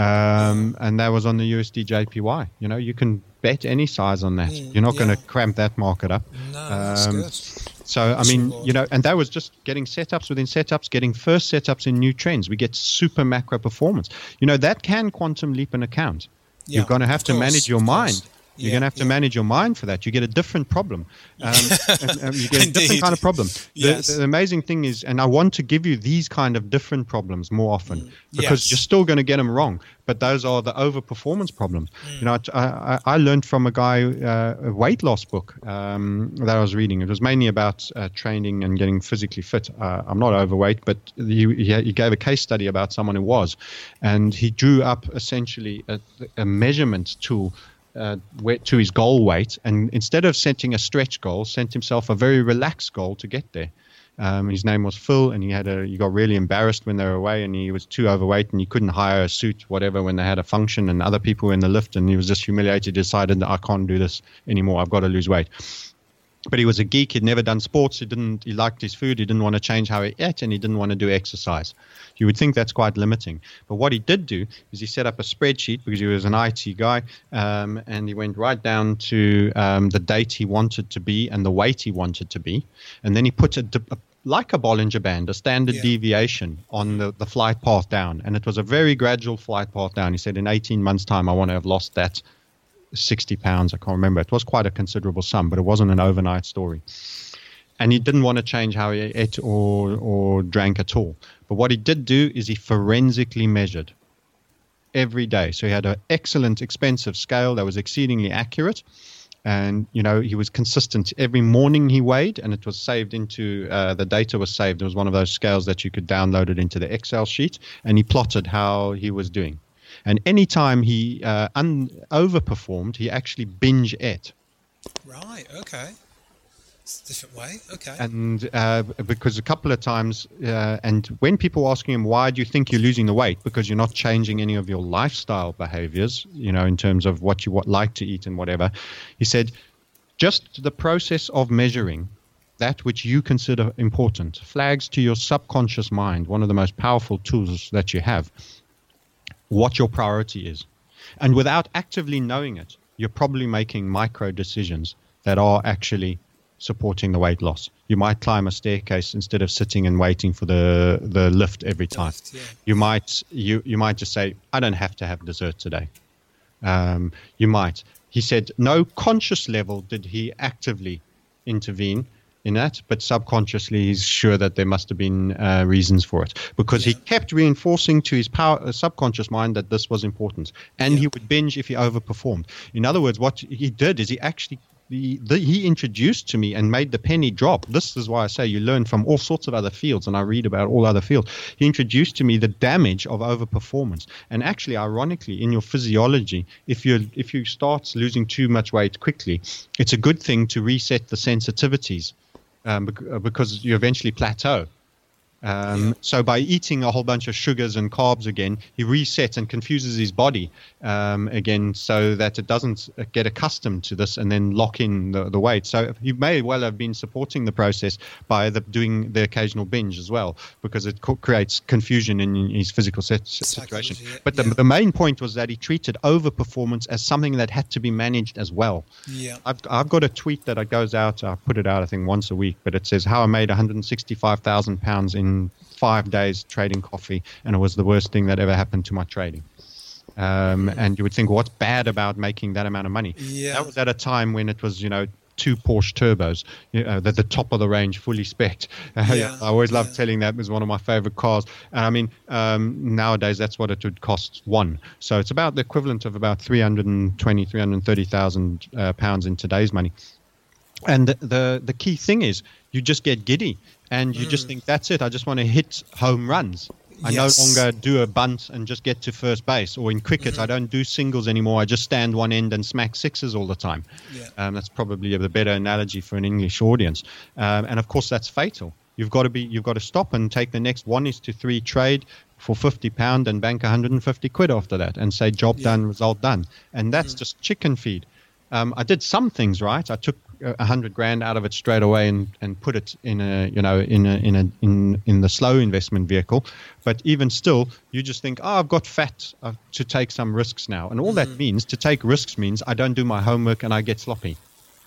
um, and that was on the U S D J P Y. You know, you can bet any size on that. Mm, You're not yeah. going to cramp that market up. No, that's Um, good. So, I That's mean, reward. you know, and that was just getting setups within setups, getting first setups in new trends. We get super macro performance. You know, that can quantum leap an account. Yeah, You're going to have of to course, manage your of course. mind. You're Yeah, going to have to yeah. manage your mind for that. You get a different problem. Um, and, um, you get a different Indeed. kind of problem. Yes. The, the amazing thing is, and I want to give you these kind of different problems more often because Yes. you're still going to get them wrong. But those are the overperformance problems. Mm. You know, I, I, I learned from a guy, uh, a weight loss book um, that I was reading. It was mainly about uh, training and getting physically fit. Uh, I'm not overweight, but he, he, he gave a case study about someone who was. And he drew up essentially a, a measurement tool Uh, where, to his goal weight, and instead of setting a stretch goal, sent himself a very relaxed goal to get there. Um, his name was Phil, and he had a. He got really embarrassed when they were away, and he was too overweight, and he couldn't hire a suit, whatever, when they had a function, and other people were in the lift, and he was just humiliated. Decided that I can't do this anymore. I've got to lose weight. But he was a geek. He'd never done sports. He didn't. He liked his food. He didn't want to change how he ate, and he didn't want to do exercise. You would think that's quite limiting. But what he did do is he set up a spreadsheet because he was an I T guy, um, and he went right down to um, the date he wanted to be and the weight he wanted to be, and then he put a, a like a Bollinger Band, a standard Yeah. deviation on the, the flight path down, and it was a very gradual flight path down. He said, in eighteen months' time, I want to have lost that sixty pounds. I can't remember. It was quite a considerable sum, but it wasn't an overnight story. And he didn't want to change how he ate or, or drank at all. But what he did do is he forensically measured every day. So he had an excellent, expensive scale that was exceedingly accurate. And, you know, he was consistent. Every morning he weighed, and it was saved into, uh, the data was saved. It was one of those scales that you could download it into the Excel sheet. And he plotted how he was doing. And anytime he uh, un- overperformed, he actually binge ate. Right, okay. It's a different way, okay. And uh, because a couple of times, uh, and when people asking him, why do you think you're losing the weight? Because you're not changing any of your lifestyle behaviors, you know, in terms of what you what, like to eat and whatever. He said, just the process of measuring that which you consider important flags to your subconscious mind, one of the most powerful tools that you have, what your priority is. And without actively knowing it, you're probably making micro decisions that are actually supporting the weight loss. You might climb a staircase instead of sitting and waiting for the, the lift every time. Lift, yeah. You might you, you might just say, I don't have to have dessert today. Um, you might. He said no conscious level did he actively intervene in that, but subconsciously he's sure that there must have been uh, reasons for it, because Yeah. he kept reinforcing to his power, uh, subconscious mind that this was important, and Yeah. he would binge if he overperformed. In other words, what he did is he actually the, the, he introduced to me and made the penny drop. This is why I say you learn from all sorts of other fields, and I read about all other fields. He introduced to me the damage of overperformance. And actually, ironically, in your physiology, if you if you start losing too much weight quickly, it's a good thing to reset the sensitivities, um, bec- because you eventually plateau. Um, Yeah. So by eating a whole bunch of sugars and carbs again, he resets and confuses his body um, again, so that it doesn't get accustomed to this and then lock in the, the weight. So he may well have been supporting the process by the, doing the occasional binge as well, because it co- creates confusion in his physical set, situation. Psychology, yeah, But the, yeah. the main point was that he treated overperformance as something that had to be managed as well. Yeah. I've, I've got a tweet that goes out, I put it out I think once a week, but it says how I made one hundred sixty-five thousand pounds in five days trading coffee, and it was the worst thing that ever happened to my trading. Um, and you would think, what's bad about making that amount of money? Yeah. That was at a time when it was, you know, two Porsche turbos, you know, the, the top of the range, fully spec'd. Uh, Yeah, I always loved yeah. telling that it was one of my favorite cars. And I mean, um, nowadays that's what it would cost one. So it's about the equivalent of about three hundred twenty, three hundred thirty thousand uh, pounds in today's money. And the, the the key thing is you just get giddy and you mm. just think, that's it. I just want to hit home runs. I Yes. no longer do a bunt and just get to first base. Or in cricket, mm-hmm. I don't do singles anymore. I just stand one end and smack sixes all the time. Yeah. Um, that's probably a better analogy for an English audience. Um, and of course, that's fatal. You've got to be. You've got to stop and take the next one is to three trade for fifty pound and bank one hundred fifty quid after that and say job Yeah. done, result done. And that's Mm. just chicken feed. Um, I did some things right. I took a hundred grand out of it straight away and, and put it in a you know in a in a in in the slow investment vehicle. But even still, you just think, oh, I've got fat uh, to take some risks now, and all Mm. that means to take risks means I don't do my homework and I get sloppy.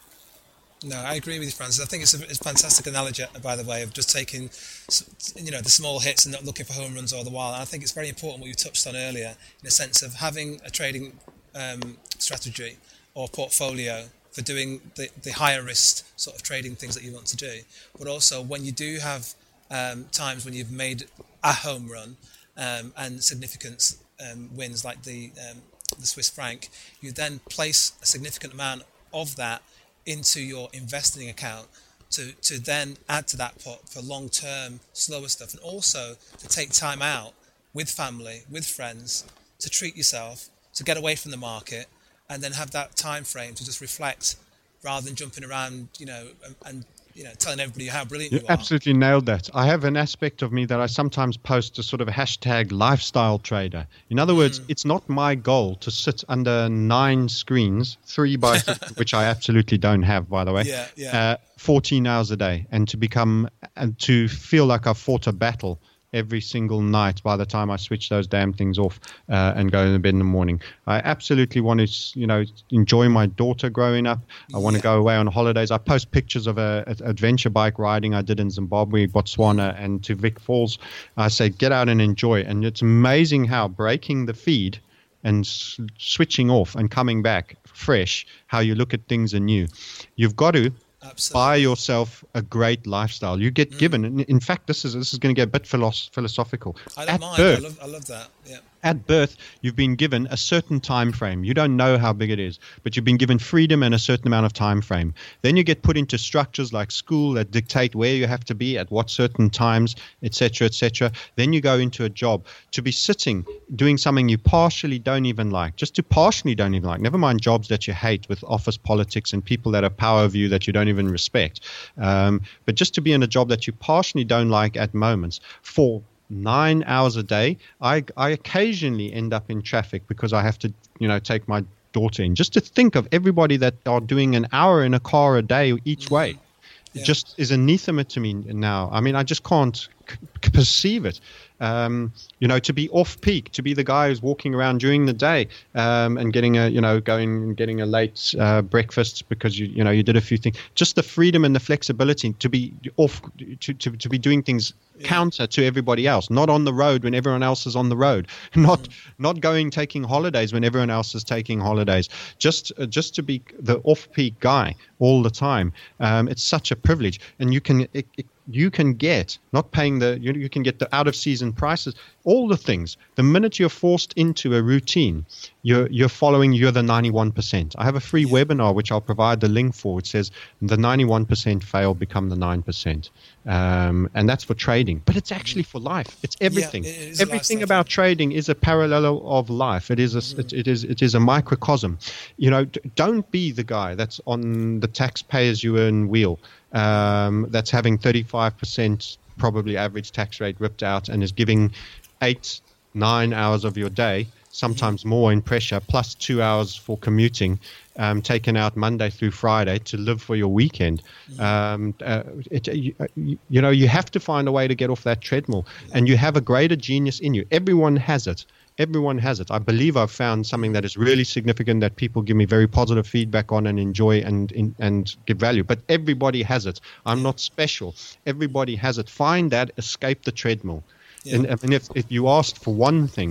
No, I agree with you, Francis. I think it's a, it's a fantastic analogy, by the way, of just taking, s- you know, the small hits and not looking for home runs all the while. And I think it's very important what you touched on earlier, in the sense of having a trading um, strategy or portfolio for doing the, the higher risk sort of trading things that you want to do. But also when you do have um, times when you've made a home run um, and significant um, wins like the um, the Swiss franc, you then place a significant amount of that into your investing account to, to then add to that pot for long-term slower stuff, and also to take time out with family, with friends, to treat yourself, to get away from the market, and then have that time frame to just reflect rather than jumping around, you know, and, and you know, telling everybody how brilliant You you are. absolutely nailed that. I have an aspect of me that I sometimes post a sort of a hashtag lifestyle trader. In other words, Mm. it's not my goal to sit under nine screens, three by fifty, which I absolutely don't have, by the way, Yeah, yeah. Uh, fourteen hours a day, and to become and to feel like I've fought a battle every single night by the time I switch those damn things off uh, and go to bed in the morning. I absolutely want to, you know, enjoy my daughter growing up. I want to Yeah. go away on holidays. I post pictures of a, a adventure bike riding I did in Zimbabwe, Botswana, and to Vic Falls. I say, get out and enjoy. And it's amazing how breaking the feed and s- switching off and coming back fresh, how you look at things anew. You've got to Absolutely. buy yourself a great lifestyle. You get given, in, in fact, this is this is going to get a bit philosoph- philosophical. I don't At mind. birth, I love, I love that. Yeah. at birth, you've been given a certain time frame. You don't know how big it is, but you've been given freedom and a certain amount of time frame. Then you get put into structures like school that dictate where you have to be at what certain times, et cetera, et cetera. Then you go into a job to be sitting doing something you partially don't even like, just to partially don't even like. Never mind jobs that you hate with office politics and people that have power of you that you don't even respect. Um, but just to be in a job that you partially don't like at moments for nine hours a day. I, I occasionally end up in traffic because I have to, you know, take my daughter in. Just to think of everybody that are doing an hour in a car a day each Mm-hmm. way. Yeah. It just is anathema to me now. I mean, I just can't c- perceive it. Um, you know, to be off peak, to be the guy who's walking around during the day um, and getting a, you know, going and getting a late uh, breakfast because you, you know, you did a few things. Just the freedom and the flexibility to be off, to to, to be doing things counter to everybody else, not on the road when everyone else is on the road, not mm. not going taking holidays when everyone else is taking holidays. Just uh, just to be the off peak guy all the time. Um, it's such a privilege, and you can. It, it, you can get, not paying the, you, you can get the out of season prices, all the things. The minute you're forced into a routine, you're, you're following, you're the ninety-one percent. I have a free Yeah. webinar, which I'll provide the link for. It says the ninety-one percent fail, become the nine percent. Um, and that's for trading, but it's actually for life. It's everything. Yeah, it is a Everything lifestyle about thing. trading is a parallel of life. It is a, Mm-hmm. it, it is, it is a microcosm. You know, d- don't be the guy that's on the taxpayers you earn wheel. Um, that's having thirty-five percent probably average tax rate ripped out and is giving eight, nine hours of your day, sometimes more in pressure, plus two hours for commuting, um, taken out Monday through Friday to live for your weekend. Um, uh, it, you, you know, you have to find a way to get off that treadmill, and you have a greater genius in you. Everyone has it. Everyone has it. I believe I've found something that is really significant that people give me very positive feedback on and enjoy and in, and give value. But everybody has it. I'm not special. Everybody has it. Find that, escape the treadmill. Yeah. And, and if, if you asked for one thing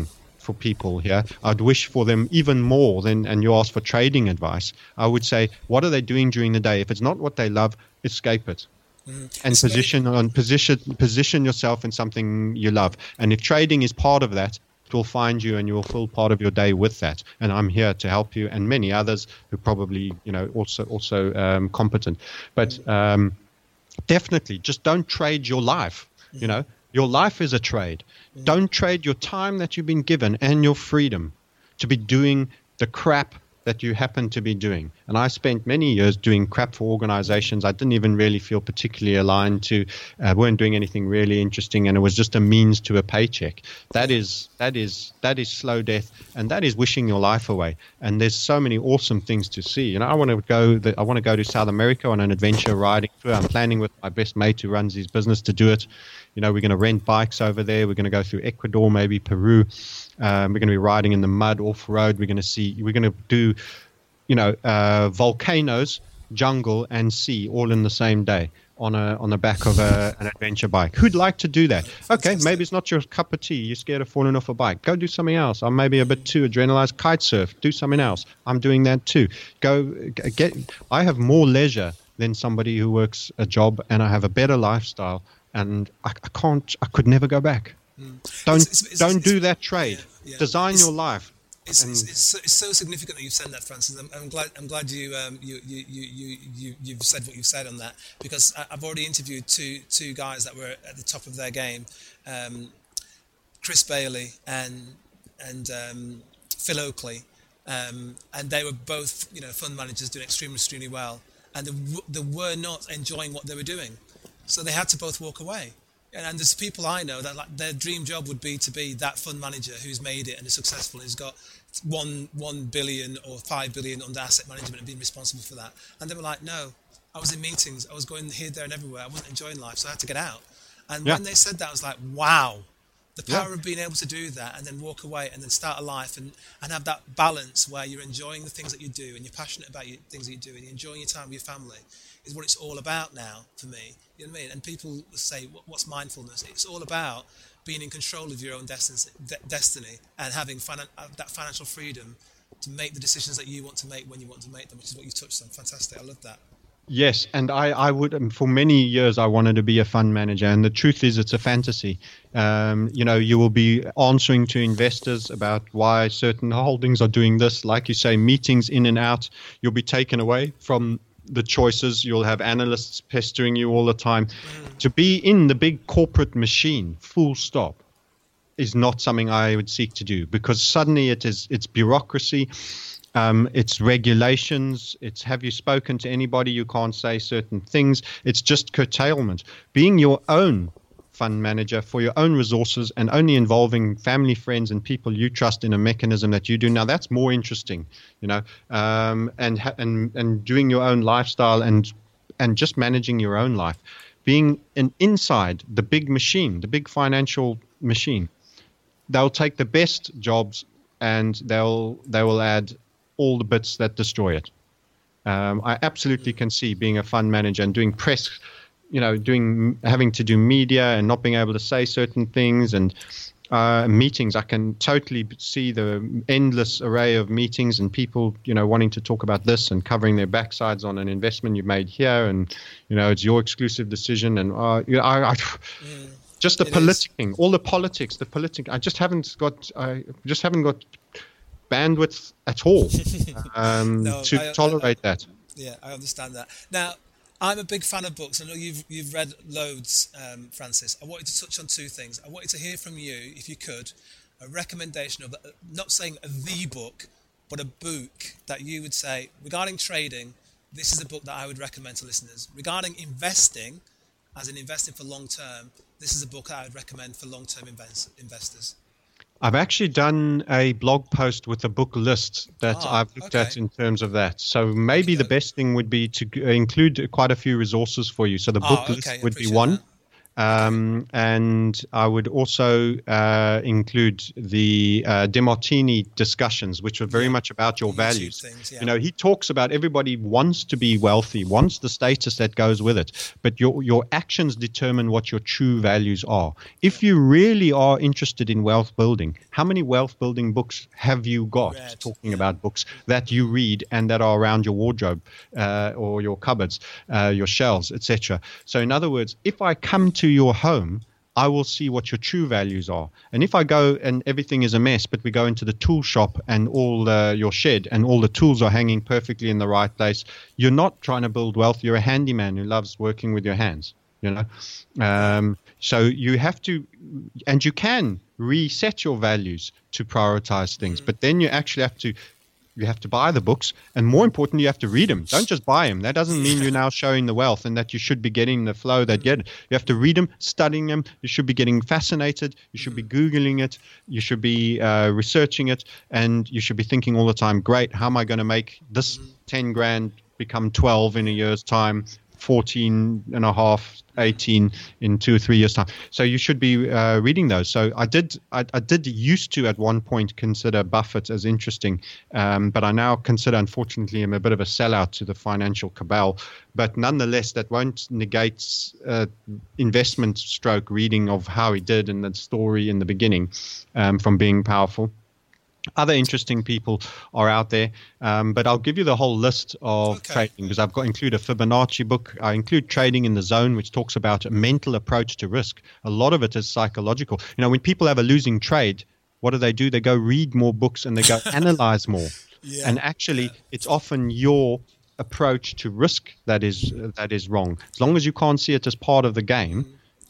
for people here, I'd wish for them even more than, and you ask for trading advice, I would say, what are they doing during the day? If it's not what they love, escape it. Mm. And it's position very- on position position yourself in something you love. And if trading is part of that, it will find you and you will fill part of your day with that. And I'm here to help you, and many others who probably, you know, also also um, competent. But um, definitely, just don't trade your life. Mm. You know, your life is a trade. Mm. Don't trade your time that you've been given and your freedom to be doing the crap that you happen to be doing. And I spent many years doing crap for organizations I didn't even really feel particularly aligned to, uh, weren't doing anything really interesting, and it was just a means to a paycheck. That is that is that is slow death, and that is wishing your life away. And there's so many awesome things to see. You know, I want to go the, I want to go to South America on an adventure riding tour. I'm planning with my best mate who runs his business to do it. You know, we're going to rent bikes over there. We're going to go through Ecuador, maybe Peru. Um, we're going to be riding in the mud off road. We're going to see, we're going to do, you know, uh, volcanoes, jungle, and sea all in the same day on a on the back of a, an adventure bike. Who'd like to do that? Okay, maybe it's not your cup of tea. You're scared of falling off a bike. Go do something else. I'm maybe a bit too adrenalized. Kite surf. Do something else. I'm doing that too. Go get. I have more leisure than somebody who works a job, and I have a better lifestyle. And I, I can't. I could never go back. Mm. Don't it's, it's, it's, don't it's, do that trade. Yeah, yeah. Design your life. It's, it's, it's, so, it's so significant that you've said that, Francis. I'm, I'm glad. I'm glad you, um, you, you, you, you, you've said what you've said on that, because I, I've already interviewed two two guys that were at the top of their game, um, Chris Bailey and and um, Phil Oakley, um, and they were both, you know, fund managers doing extremely extremely well, and they, they were not enjoying what they were doing, so they had to both walk away. And there's people I know that like their dream job would be to be that fund manager who's made it and is successful, who's got one one billion or five billion under asset management and being responsible for that. And they were like, no, I was in meetings, I was going here, there, and everywhere. I wasn't enjoying life, so I had to get out. And yeah. when they said that, I was like, wow, the power yeah. of being able to do that and then walk away and then start a life and, and have that balance where you're enjoying the things that you do and you're passionate about the things that you do and you're enjoying your time with your family is what it's all about now for me. You know what I mean? And people say, what's mindfulness? It's all about being in control of your own destiny and having finan- that financial freedom to make the decisions that you want to make when you want to make them, which is what you touched on. Fantastic. I love that. Yes, and I, I would, um, for many years, I wanted to be a fund manager, and the truth is it's a fantasy. Um, you know, you will be answering to investors about why certain holdings are doing this. Like you say, meetings in and out, you'll be taken away from the choices. You'll have analysts pestering you all the time. Mm. To be in the big corporate machine, full stop, is not something I would seek to do, because suddenly it is it's bureaucracy. Um, it's regulations. It's have you spoken to anybody? You can't say certain things. It's just curtailment. Being your own fund manager for your own resources and only involving family, friends, and people you trust in a mechanism that you do. Now that's more interesting, you know, um, and ha- and and doing your own lifestyle and and just managing your own life, being an inside the big machine, the big financial machine. They'll take the best jobs and they'll they will add all the bits that destroy it. Um, I absolutely can see being a fund manager and doing press, you know, doing having to do media and not being able to say certain things and uh, meetings. I can totally see the endless array of meetings and people, you know, wanting to talk about this and covering their backsides on an investment you made here, and you know, it's your exclusive decision. And uh, you know, I, I mm, just the politicking, all the politics, the politic. I just haven't got. I just haven't got bandwidth at all um, no, to I, tolerate I, I, that. Yeah, I understand that. Now, I'm a big fan of books. I know you've you've read loads, um, Francis. I wanted to touch on two things. I wanted to hear from you, if you could, a recommendation of, not saying the book, but a book that you would say, regarding trading, this is a book that I would recommend to listeners. Regarding investing, as in investing for long term, this is a book that I would recommend for long-term invest- investors. I've actually done a blog post with a book list that oh, I've looked okay. at in terms of that. So maybe the best thing would be to include quite a few resources for you. So the book oh, okay. list would be one. Um, and I would also uh, include the uh, DeMartini discussions, which are very Yeah. much about your YouTube values. things, yeah. You know, he talks about everybody wants to be wealthy, wants the status that goes with it, but your your actions determine what your true values are. If you really are interested in wealth building, how many wealth building books have you got? Read, Talking yeah. about books that you read and that are around your wardrobe uh, or your cupboards, uh, your shelves, et cetera. So, in other words, if I come to your home, I will see what your true values are. And if I go and everything is a mess, but we go into the tool shop and all uh, your shed and all the tools are hanging perfectly in the right place, you're not trying to build wealth. You're a handyman who loves working with your hands, you know. Um, so you have to, and you can reset your values to prioritize things, mm. but then you actually have to You have to buy the books, and more importantly, you have to read them. Don't just buy them. That doesn't mean you're now showing the wealth and that you should be getting the flow that you get. You have to read them, studying them. You should be getting fascinated. You should be Googling it. You should be uh, researching it, and you should be thinking all the time, great, how am I going to make this ten grand become twelve in a year's time, fourteen and a half, eighteen in two or three years' time. So you should be uh, reading those. So I did, I, I did used to at one point consider Buffett as interesting, um, but I now consider, unfortunately, him a bit of a sellout to the financial cabal. But nonetheless, that won't negate uh, investment stroke reading of how he did and the story in the beginning um, from being powerful. Other interesting people are out there, um, but I'll give you the whole list of okay. trading because I've got include a Fibonacci book. I include Trading in the Zone, which talks about a mental approach to risk. A lot of it is psychological. You know, when people have a losing trade, what do they do? They go read more books and they go analyze more. Yeah, and actually, yeah. it's often your approach to risk that is uh, that is wrong. As long as you can't see it as part of the game,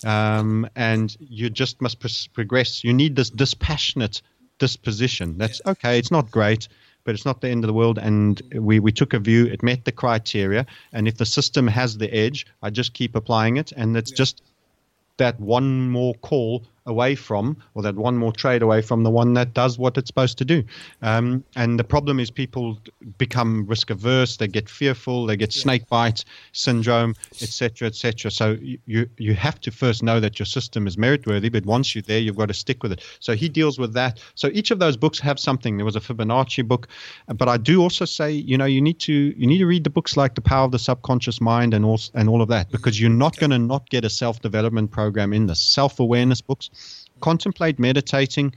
um, and you just must pr- progress. You need this dispassionate disposition. That's yeah. okay. It's not great, but it's not the end of the world. And we, we took a view. It met the criteria. And if the system has the edge, I just keep applying it. And it's yeah. just that one more call away from, or that one more trade away from the one that does what it's supposed to do. Um, and the problem is people become risk averse, they get fearful, they get yeah. snake bite syndrome, et cetera, et cetera. So you you have to first know that your system is meritworthy, but once you're there, you've got to stick with it. So he deals with that. So each of those books have something. There was a Fibonacci book, but I do also say, you know, you need to you need to read the books like The Power of the Subconscious Mind and all and all of that, because you're not okay. going to not get a self-development program in the self-awareness books. Contemplate meditating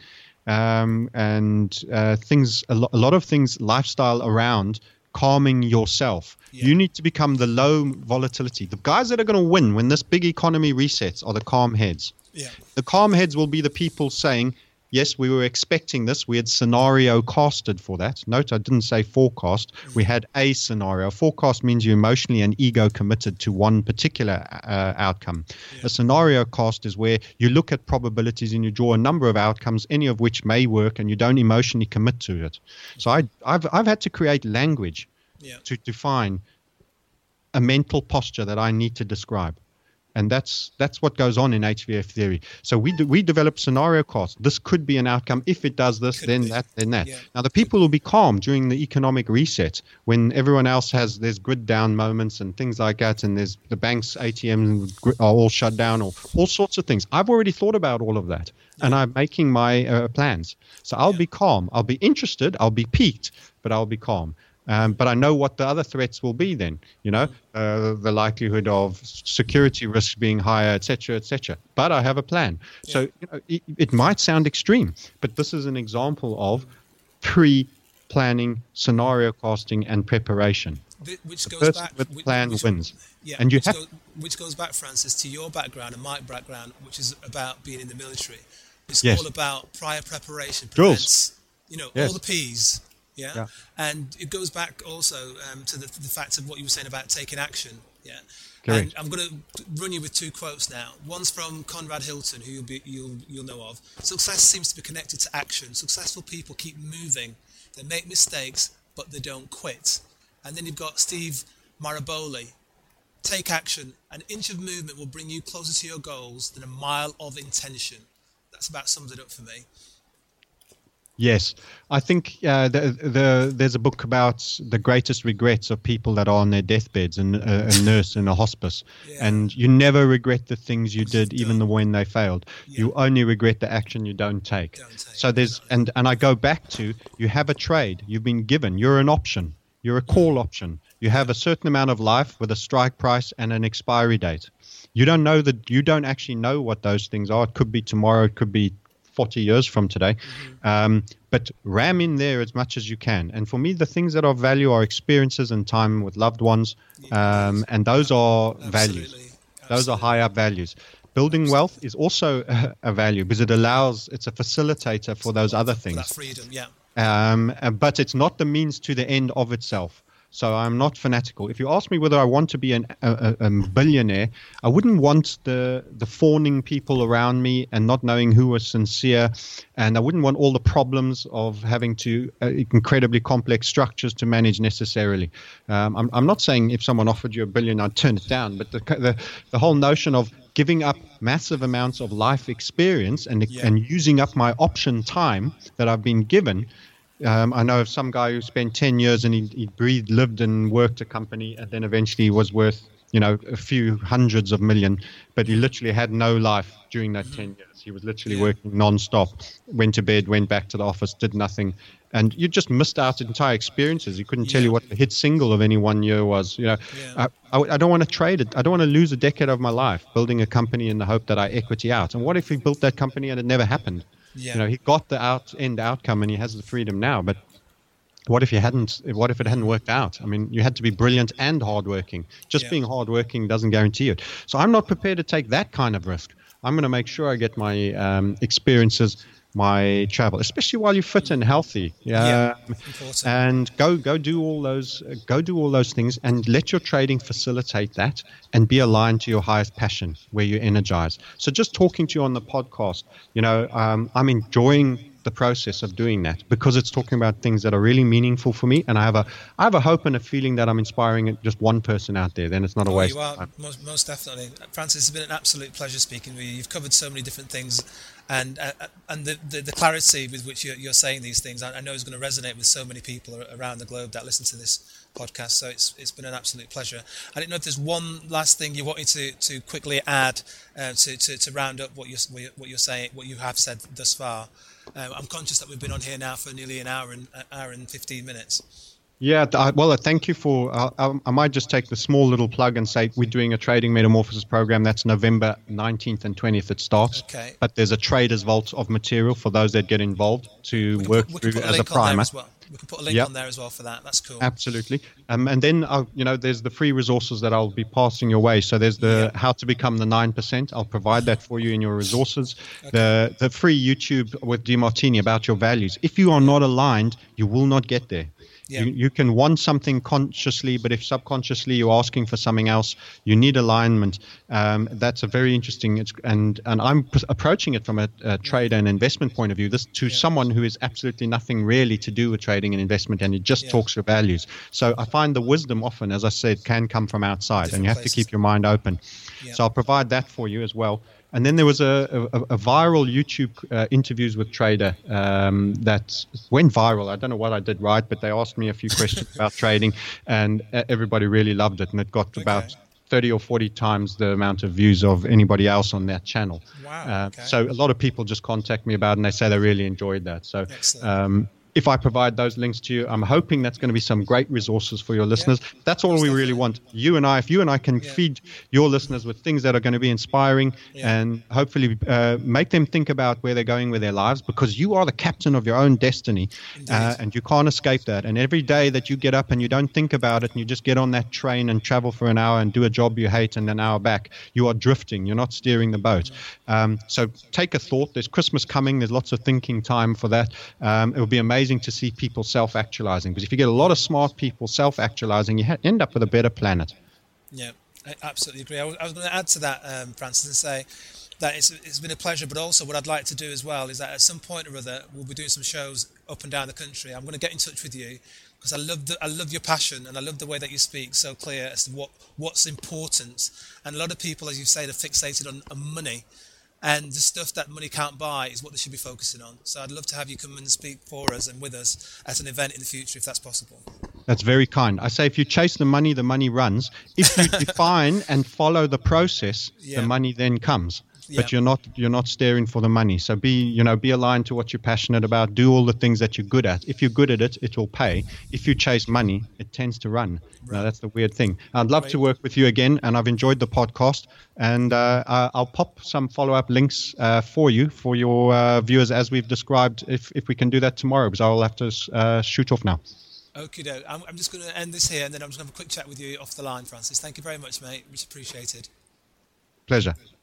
um, and uh, things, a, lo- a lot of things, lifestyle around calming yourself. Yeah. You need to become the low volatility. The guys that are going to win when this big economy resets are the calm heads. Yeah. The calm heads will be the people saying, yes, we were expecting this. We had scenario casted for that. Note, I didn't say forecast. Mm-hmm. We had a scenario. Forecast means you emotionally and ego committed to one particular uh, outcome. Yeah. A scenario cast is where you look at probabilities and you draw a number of outcomes, any of which may work, and you don't emotionally commit to it. So I, I've I've had to create language yeah. to define a mental posture that I need to describe. And that's that's what goes on in H V F theory. So we do, we develop scenario casts. This could be an outcome. If it does this, could then be. that, then that. Yeah. Now, the people will be calm during the economic reset when everyone else has, there's grid down moments and things like that, and there's the bank's A T Ms are all shut down, or all sorts of things. I've already thought about all of that, yeah. and I'm making my uh, plans. So I'll yeah. be calm. I'll be interested. I'll be piqued, but I'll be calm. Um, but I know what the other threats will be then, you know, uh, the likelihood of security risks being higher, et cetera, et cetera. But I have a plan. Yeah. So you know, it, it might sound extreme, but this is an example of pre-planning, scenario casting, and preparation. Which the goes person back, with which, plan which, wins. Yeah, and you which, have, goes, which goes back, Francis, to your background and my background, which is about being in the military. It's yes. all about prior preparation, prevents, you know, yes. all the P's. Yeah? yeah, and it goes back also um, to the, the fact of what you were saying about taking action. Yeah, Correct. And I'm going to run you with two quotes now. One's from Conrad Hilton, who you'll be, you'll you'll know of. Success seems to be connected to action. Successful people keep moving. They make mistakes, but they don't quit. And then you've got Steve Maraboli. Take action. An inch of movement will bring you closer to your goals than a mile of intention. That's about sums it up for me. Yes, I think uh, the, the, there's a book about the greatest regrets of people that are on their deathbeds and a, a nurse in a hospice. Yeah. And you never regret the things you did, You've even done. the when they failed. Yeah. You only regret the action you don't take. Don't take, So there's, exactly. and, and I go back to, you have a trade, you've been given, you're an option, you're a call option. You have a certain amount of life with a strike price and an expiry date. You don't know that, you don't actually know what those things are. It could be tomorrow, it could be forty years from today. Mm-hmm. Um, but ram in there as much as you can. And for me, the things that are value are experiences and time with loved ones. Um, and those are Absolutely. values. Absolutely. Those are high up values. Building Absolutely. Wealth is also a, a value because it allows, it's a facilitator for those other things. That freedom, yeah. Um, but it's not the means to the end of itself. So I'm not fanatical. If you ask me whether I want to be an, a, a billionaire, I wouldn't want the, the fawning people around me and not knowing who was sincere. And I wouldn't want all the problems of having to uh, incredibly complex structures to manage necessarily. Um, I'm, I'm not saying if someone offered you a billion, I'd turn it down. But the, the, the whole notion of giving up massive amounts of life experience and, yeah. and using up my option time that I've been given. Um, I know of some guy who spent ten years and he, he breathed, lived and worked a company and then eventually was worth, you know, a few hundreds of million, but he literally had no life during that ten years. He was literally yeah. working non-stop, went to bed, went back to the office, did nothing. And you just missed out entire experiences. He couldn't tell yeah. you what the hit single of any one year was. You know, yeah. I, I, I don't want to trade it. I don't want to lose a decade of my life building a company in the hope that I equity out. And what if he built that company and it never happened? Yeah. You know, he got the out end outcome and he has the freedom now. But what if you hadn't? What if it hadn't worked out? I mean, you had to be brilliant and hardworking. Just yeah. being hardworking doesn't guarantee it. So I'm not prepared to take that kind of risk. I'm going to make sure I get my um, experiences, my travel, especially while you're fit and healthy. Yeah, yeah and go go do all those uh, go do all those things, and let your trading facilitate that, and be aligned to your highest passion where you energize. So just talking to you on the podcast, you know, um, I'm enjoying the process of doing that because it's talking about things that are really meaningful for me, and I have a I have a hope and a feeling that I'm inspiring just one person out there. Then it's not a oh, waste. You are of time. most, most definitely, Francis. It's been an absolute pleasure speaking with you. You've covered so many different things, and uh, and the, the the clarity with which you're, you're saying these things, I, I know is going to resonate with so many people around the globe that listen to this podcast. So it's it's been an absolute pleasure. I didn't know if there's one last thing you wanted to to quickly add uh, to, to to round up what you're what you're saying, what you have said thus far. Uh, I'm conscious that we've been on here now for nearly an hour and an hour and fifteen minutes. Yeah, I, well, thank you for. Uh, I, I might just take the small little plug and say we're doing a trading metamorphosis program. That's November nineteenth and twentieth. It starts. Okay. But there's a traders vault of material for those that get involved to work put, through as a primer. Well. We can put a link yep. on there as well for that. That's cool. Absolutely. Um, and then, I'll, you know, there's the free resources that I'll be passing your way. So there's the yep. how to become the nine percent. I'll provide that for you in your resources. Okay. The the free YouTube with DeMartini about your values. If you are not aligned, you will not get there. Yeah. You, you can want something consciously, but if subconsciously you're asking for something else, you need alignment. Um, that's a very interesting, it's, and and I'm p- approaching it from a, a trade and investment point of view. This to yeah. someone who is absolutely nothing really to do with trading and investment, and it just yeah. talks your values. So I find the wisdom often, as I said, can come from outside, Different and you have places. to keep your mind open. Yeah. So I'll provide that for you as well. And then there was a, a, a viral YouTube uh, interviews with Trader um, that went viral. I don't know what I did right, but they asked me a few questions about trading, and everybody really loved it. And it got okay. about thirty or forty times the amount of views of anybody else on that channel. Wow. Uh, okay. So a lot of people just contact me about it, and they say they really enjoyed that. So um, if I provide those links to you, I'm hoping that's going to be some great resources for your listeners. Yeah. That's all Most we definitely. really want. You and I, if you and I can yeah. feed your listeners with things that are going to be inspiring yeah. and hopefully uh, make them think about where they're going with their lives, because you are the captain of your own destiny uh, and you can't escape that. And every day that you get up and you don't think about it and you just get on that train and travel for an hour and do a job you hate and an hour back, you are drifting. You're not steering the boat. Um, so take a thought. There's Christmas coming. There's lots of thinking time for that. Um, it will be amazing to see people self-actualizing, because if you get a lot of smart people self-actualizing, you ha- end up with a better planet. Yeah, I absolutely agree. I was, I was going to add to that, um, Francis, and say that it's, it's been a pleasure, but also what I'd like to do as well is that at some point or other we'll be doing some shows up and down the country. I'm going to get in touch with you because I love the, I love your passion and I love the way that you speak so clear as to what, what's important. And a lot of people, as you say, are fixated on, on money. And the stuff that money can't buy is what they should be focusing on. So I'd love to have you come and speak for us and with us at an event in the future, if that's possible. That's very kind. I say if you chase the money, the money runs. If you define and follow the process, yeah. the money then comes. But yep. you're not you're not staring for the money. So be you know be aligned to what you're passionate about. Do all the things that you're good at. If you're good at it, it will pay. If you chase money, it tends to run. Right. Now, that's the weird thing. I'd love Great. to work with you again, and I've enjoyed the podcast. And uh, I'll pop some follow-up links uh, for you for your uh, viewers, as we've described. If if we can do that tomorrow, because I'll have to uh, shoot off now. Okay, doke. I'm, I'm just going to end this here, and then I'm just going to have a quick chat with you off the line, Francis. Thank you very much, mate. Much appreciated. Pleasure.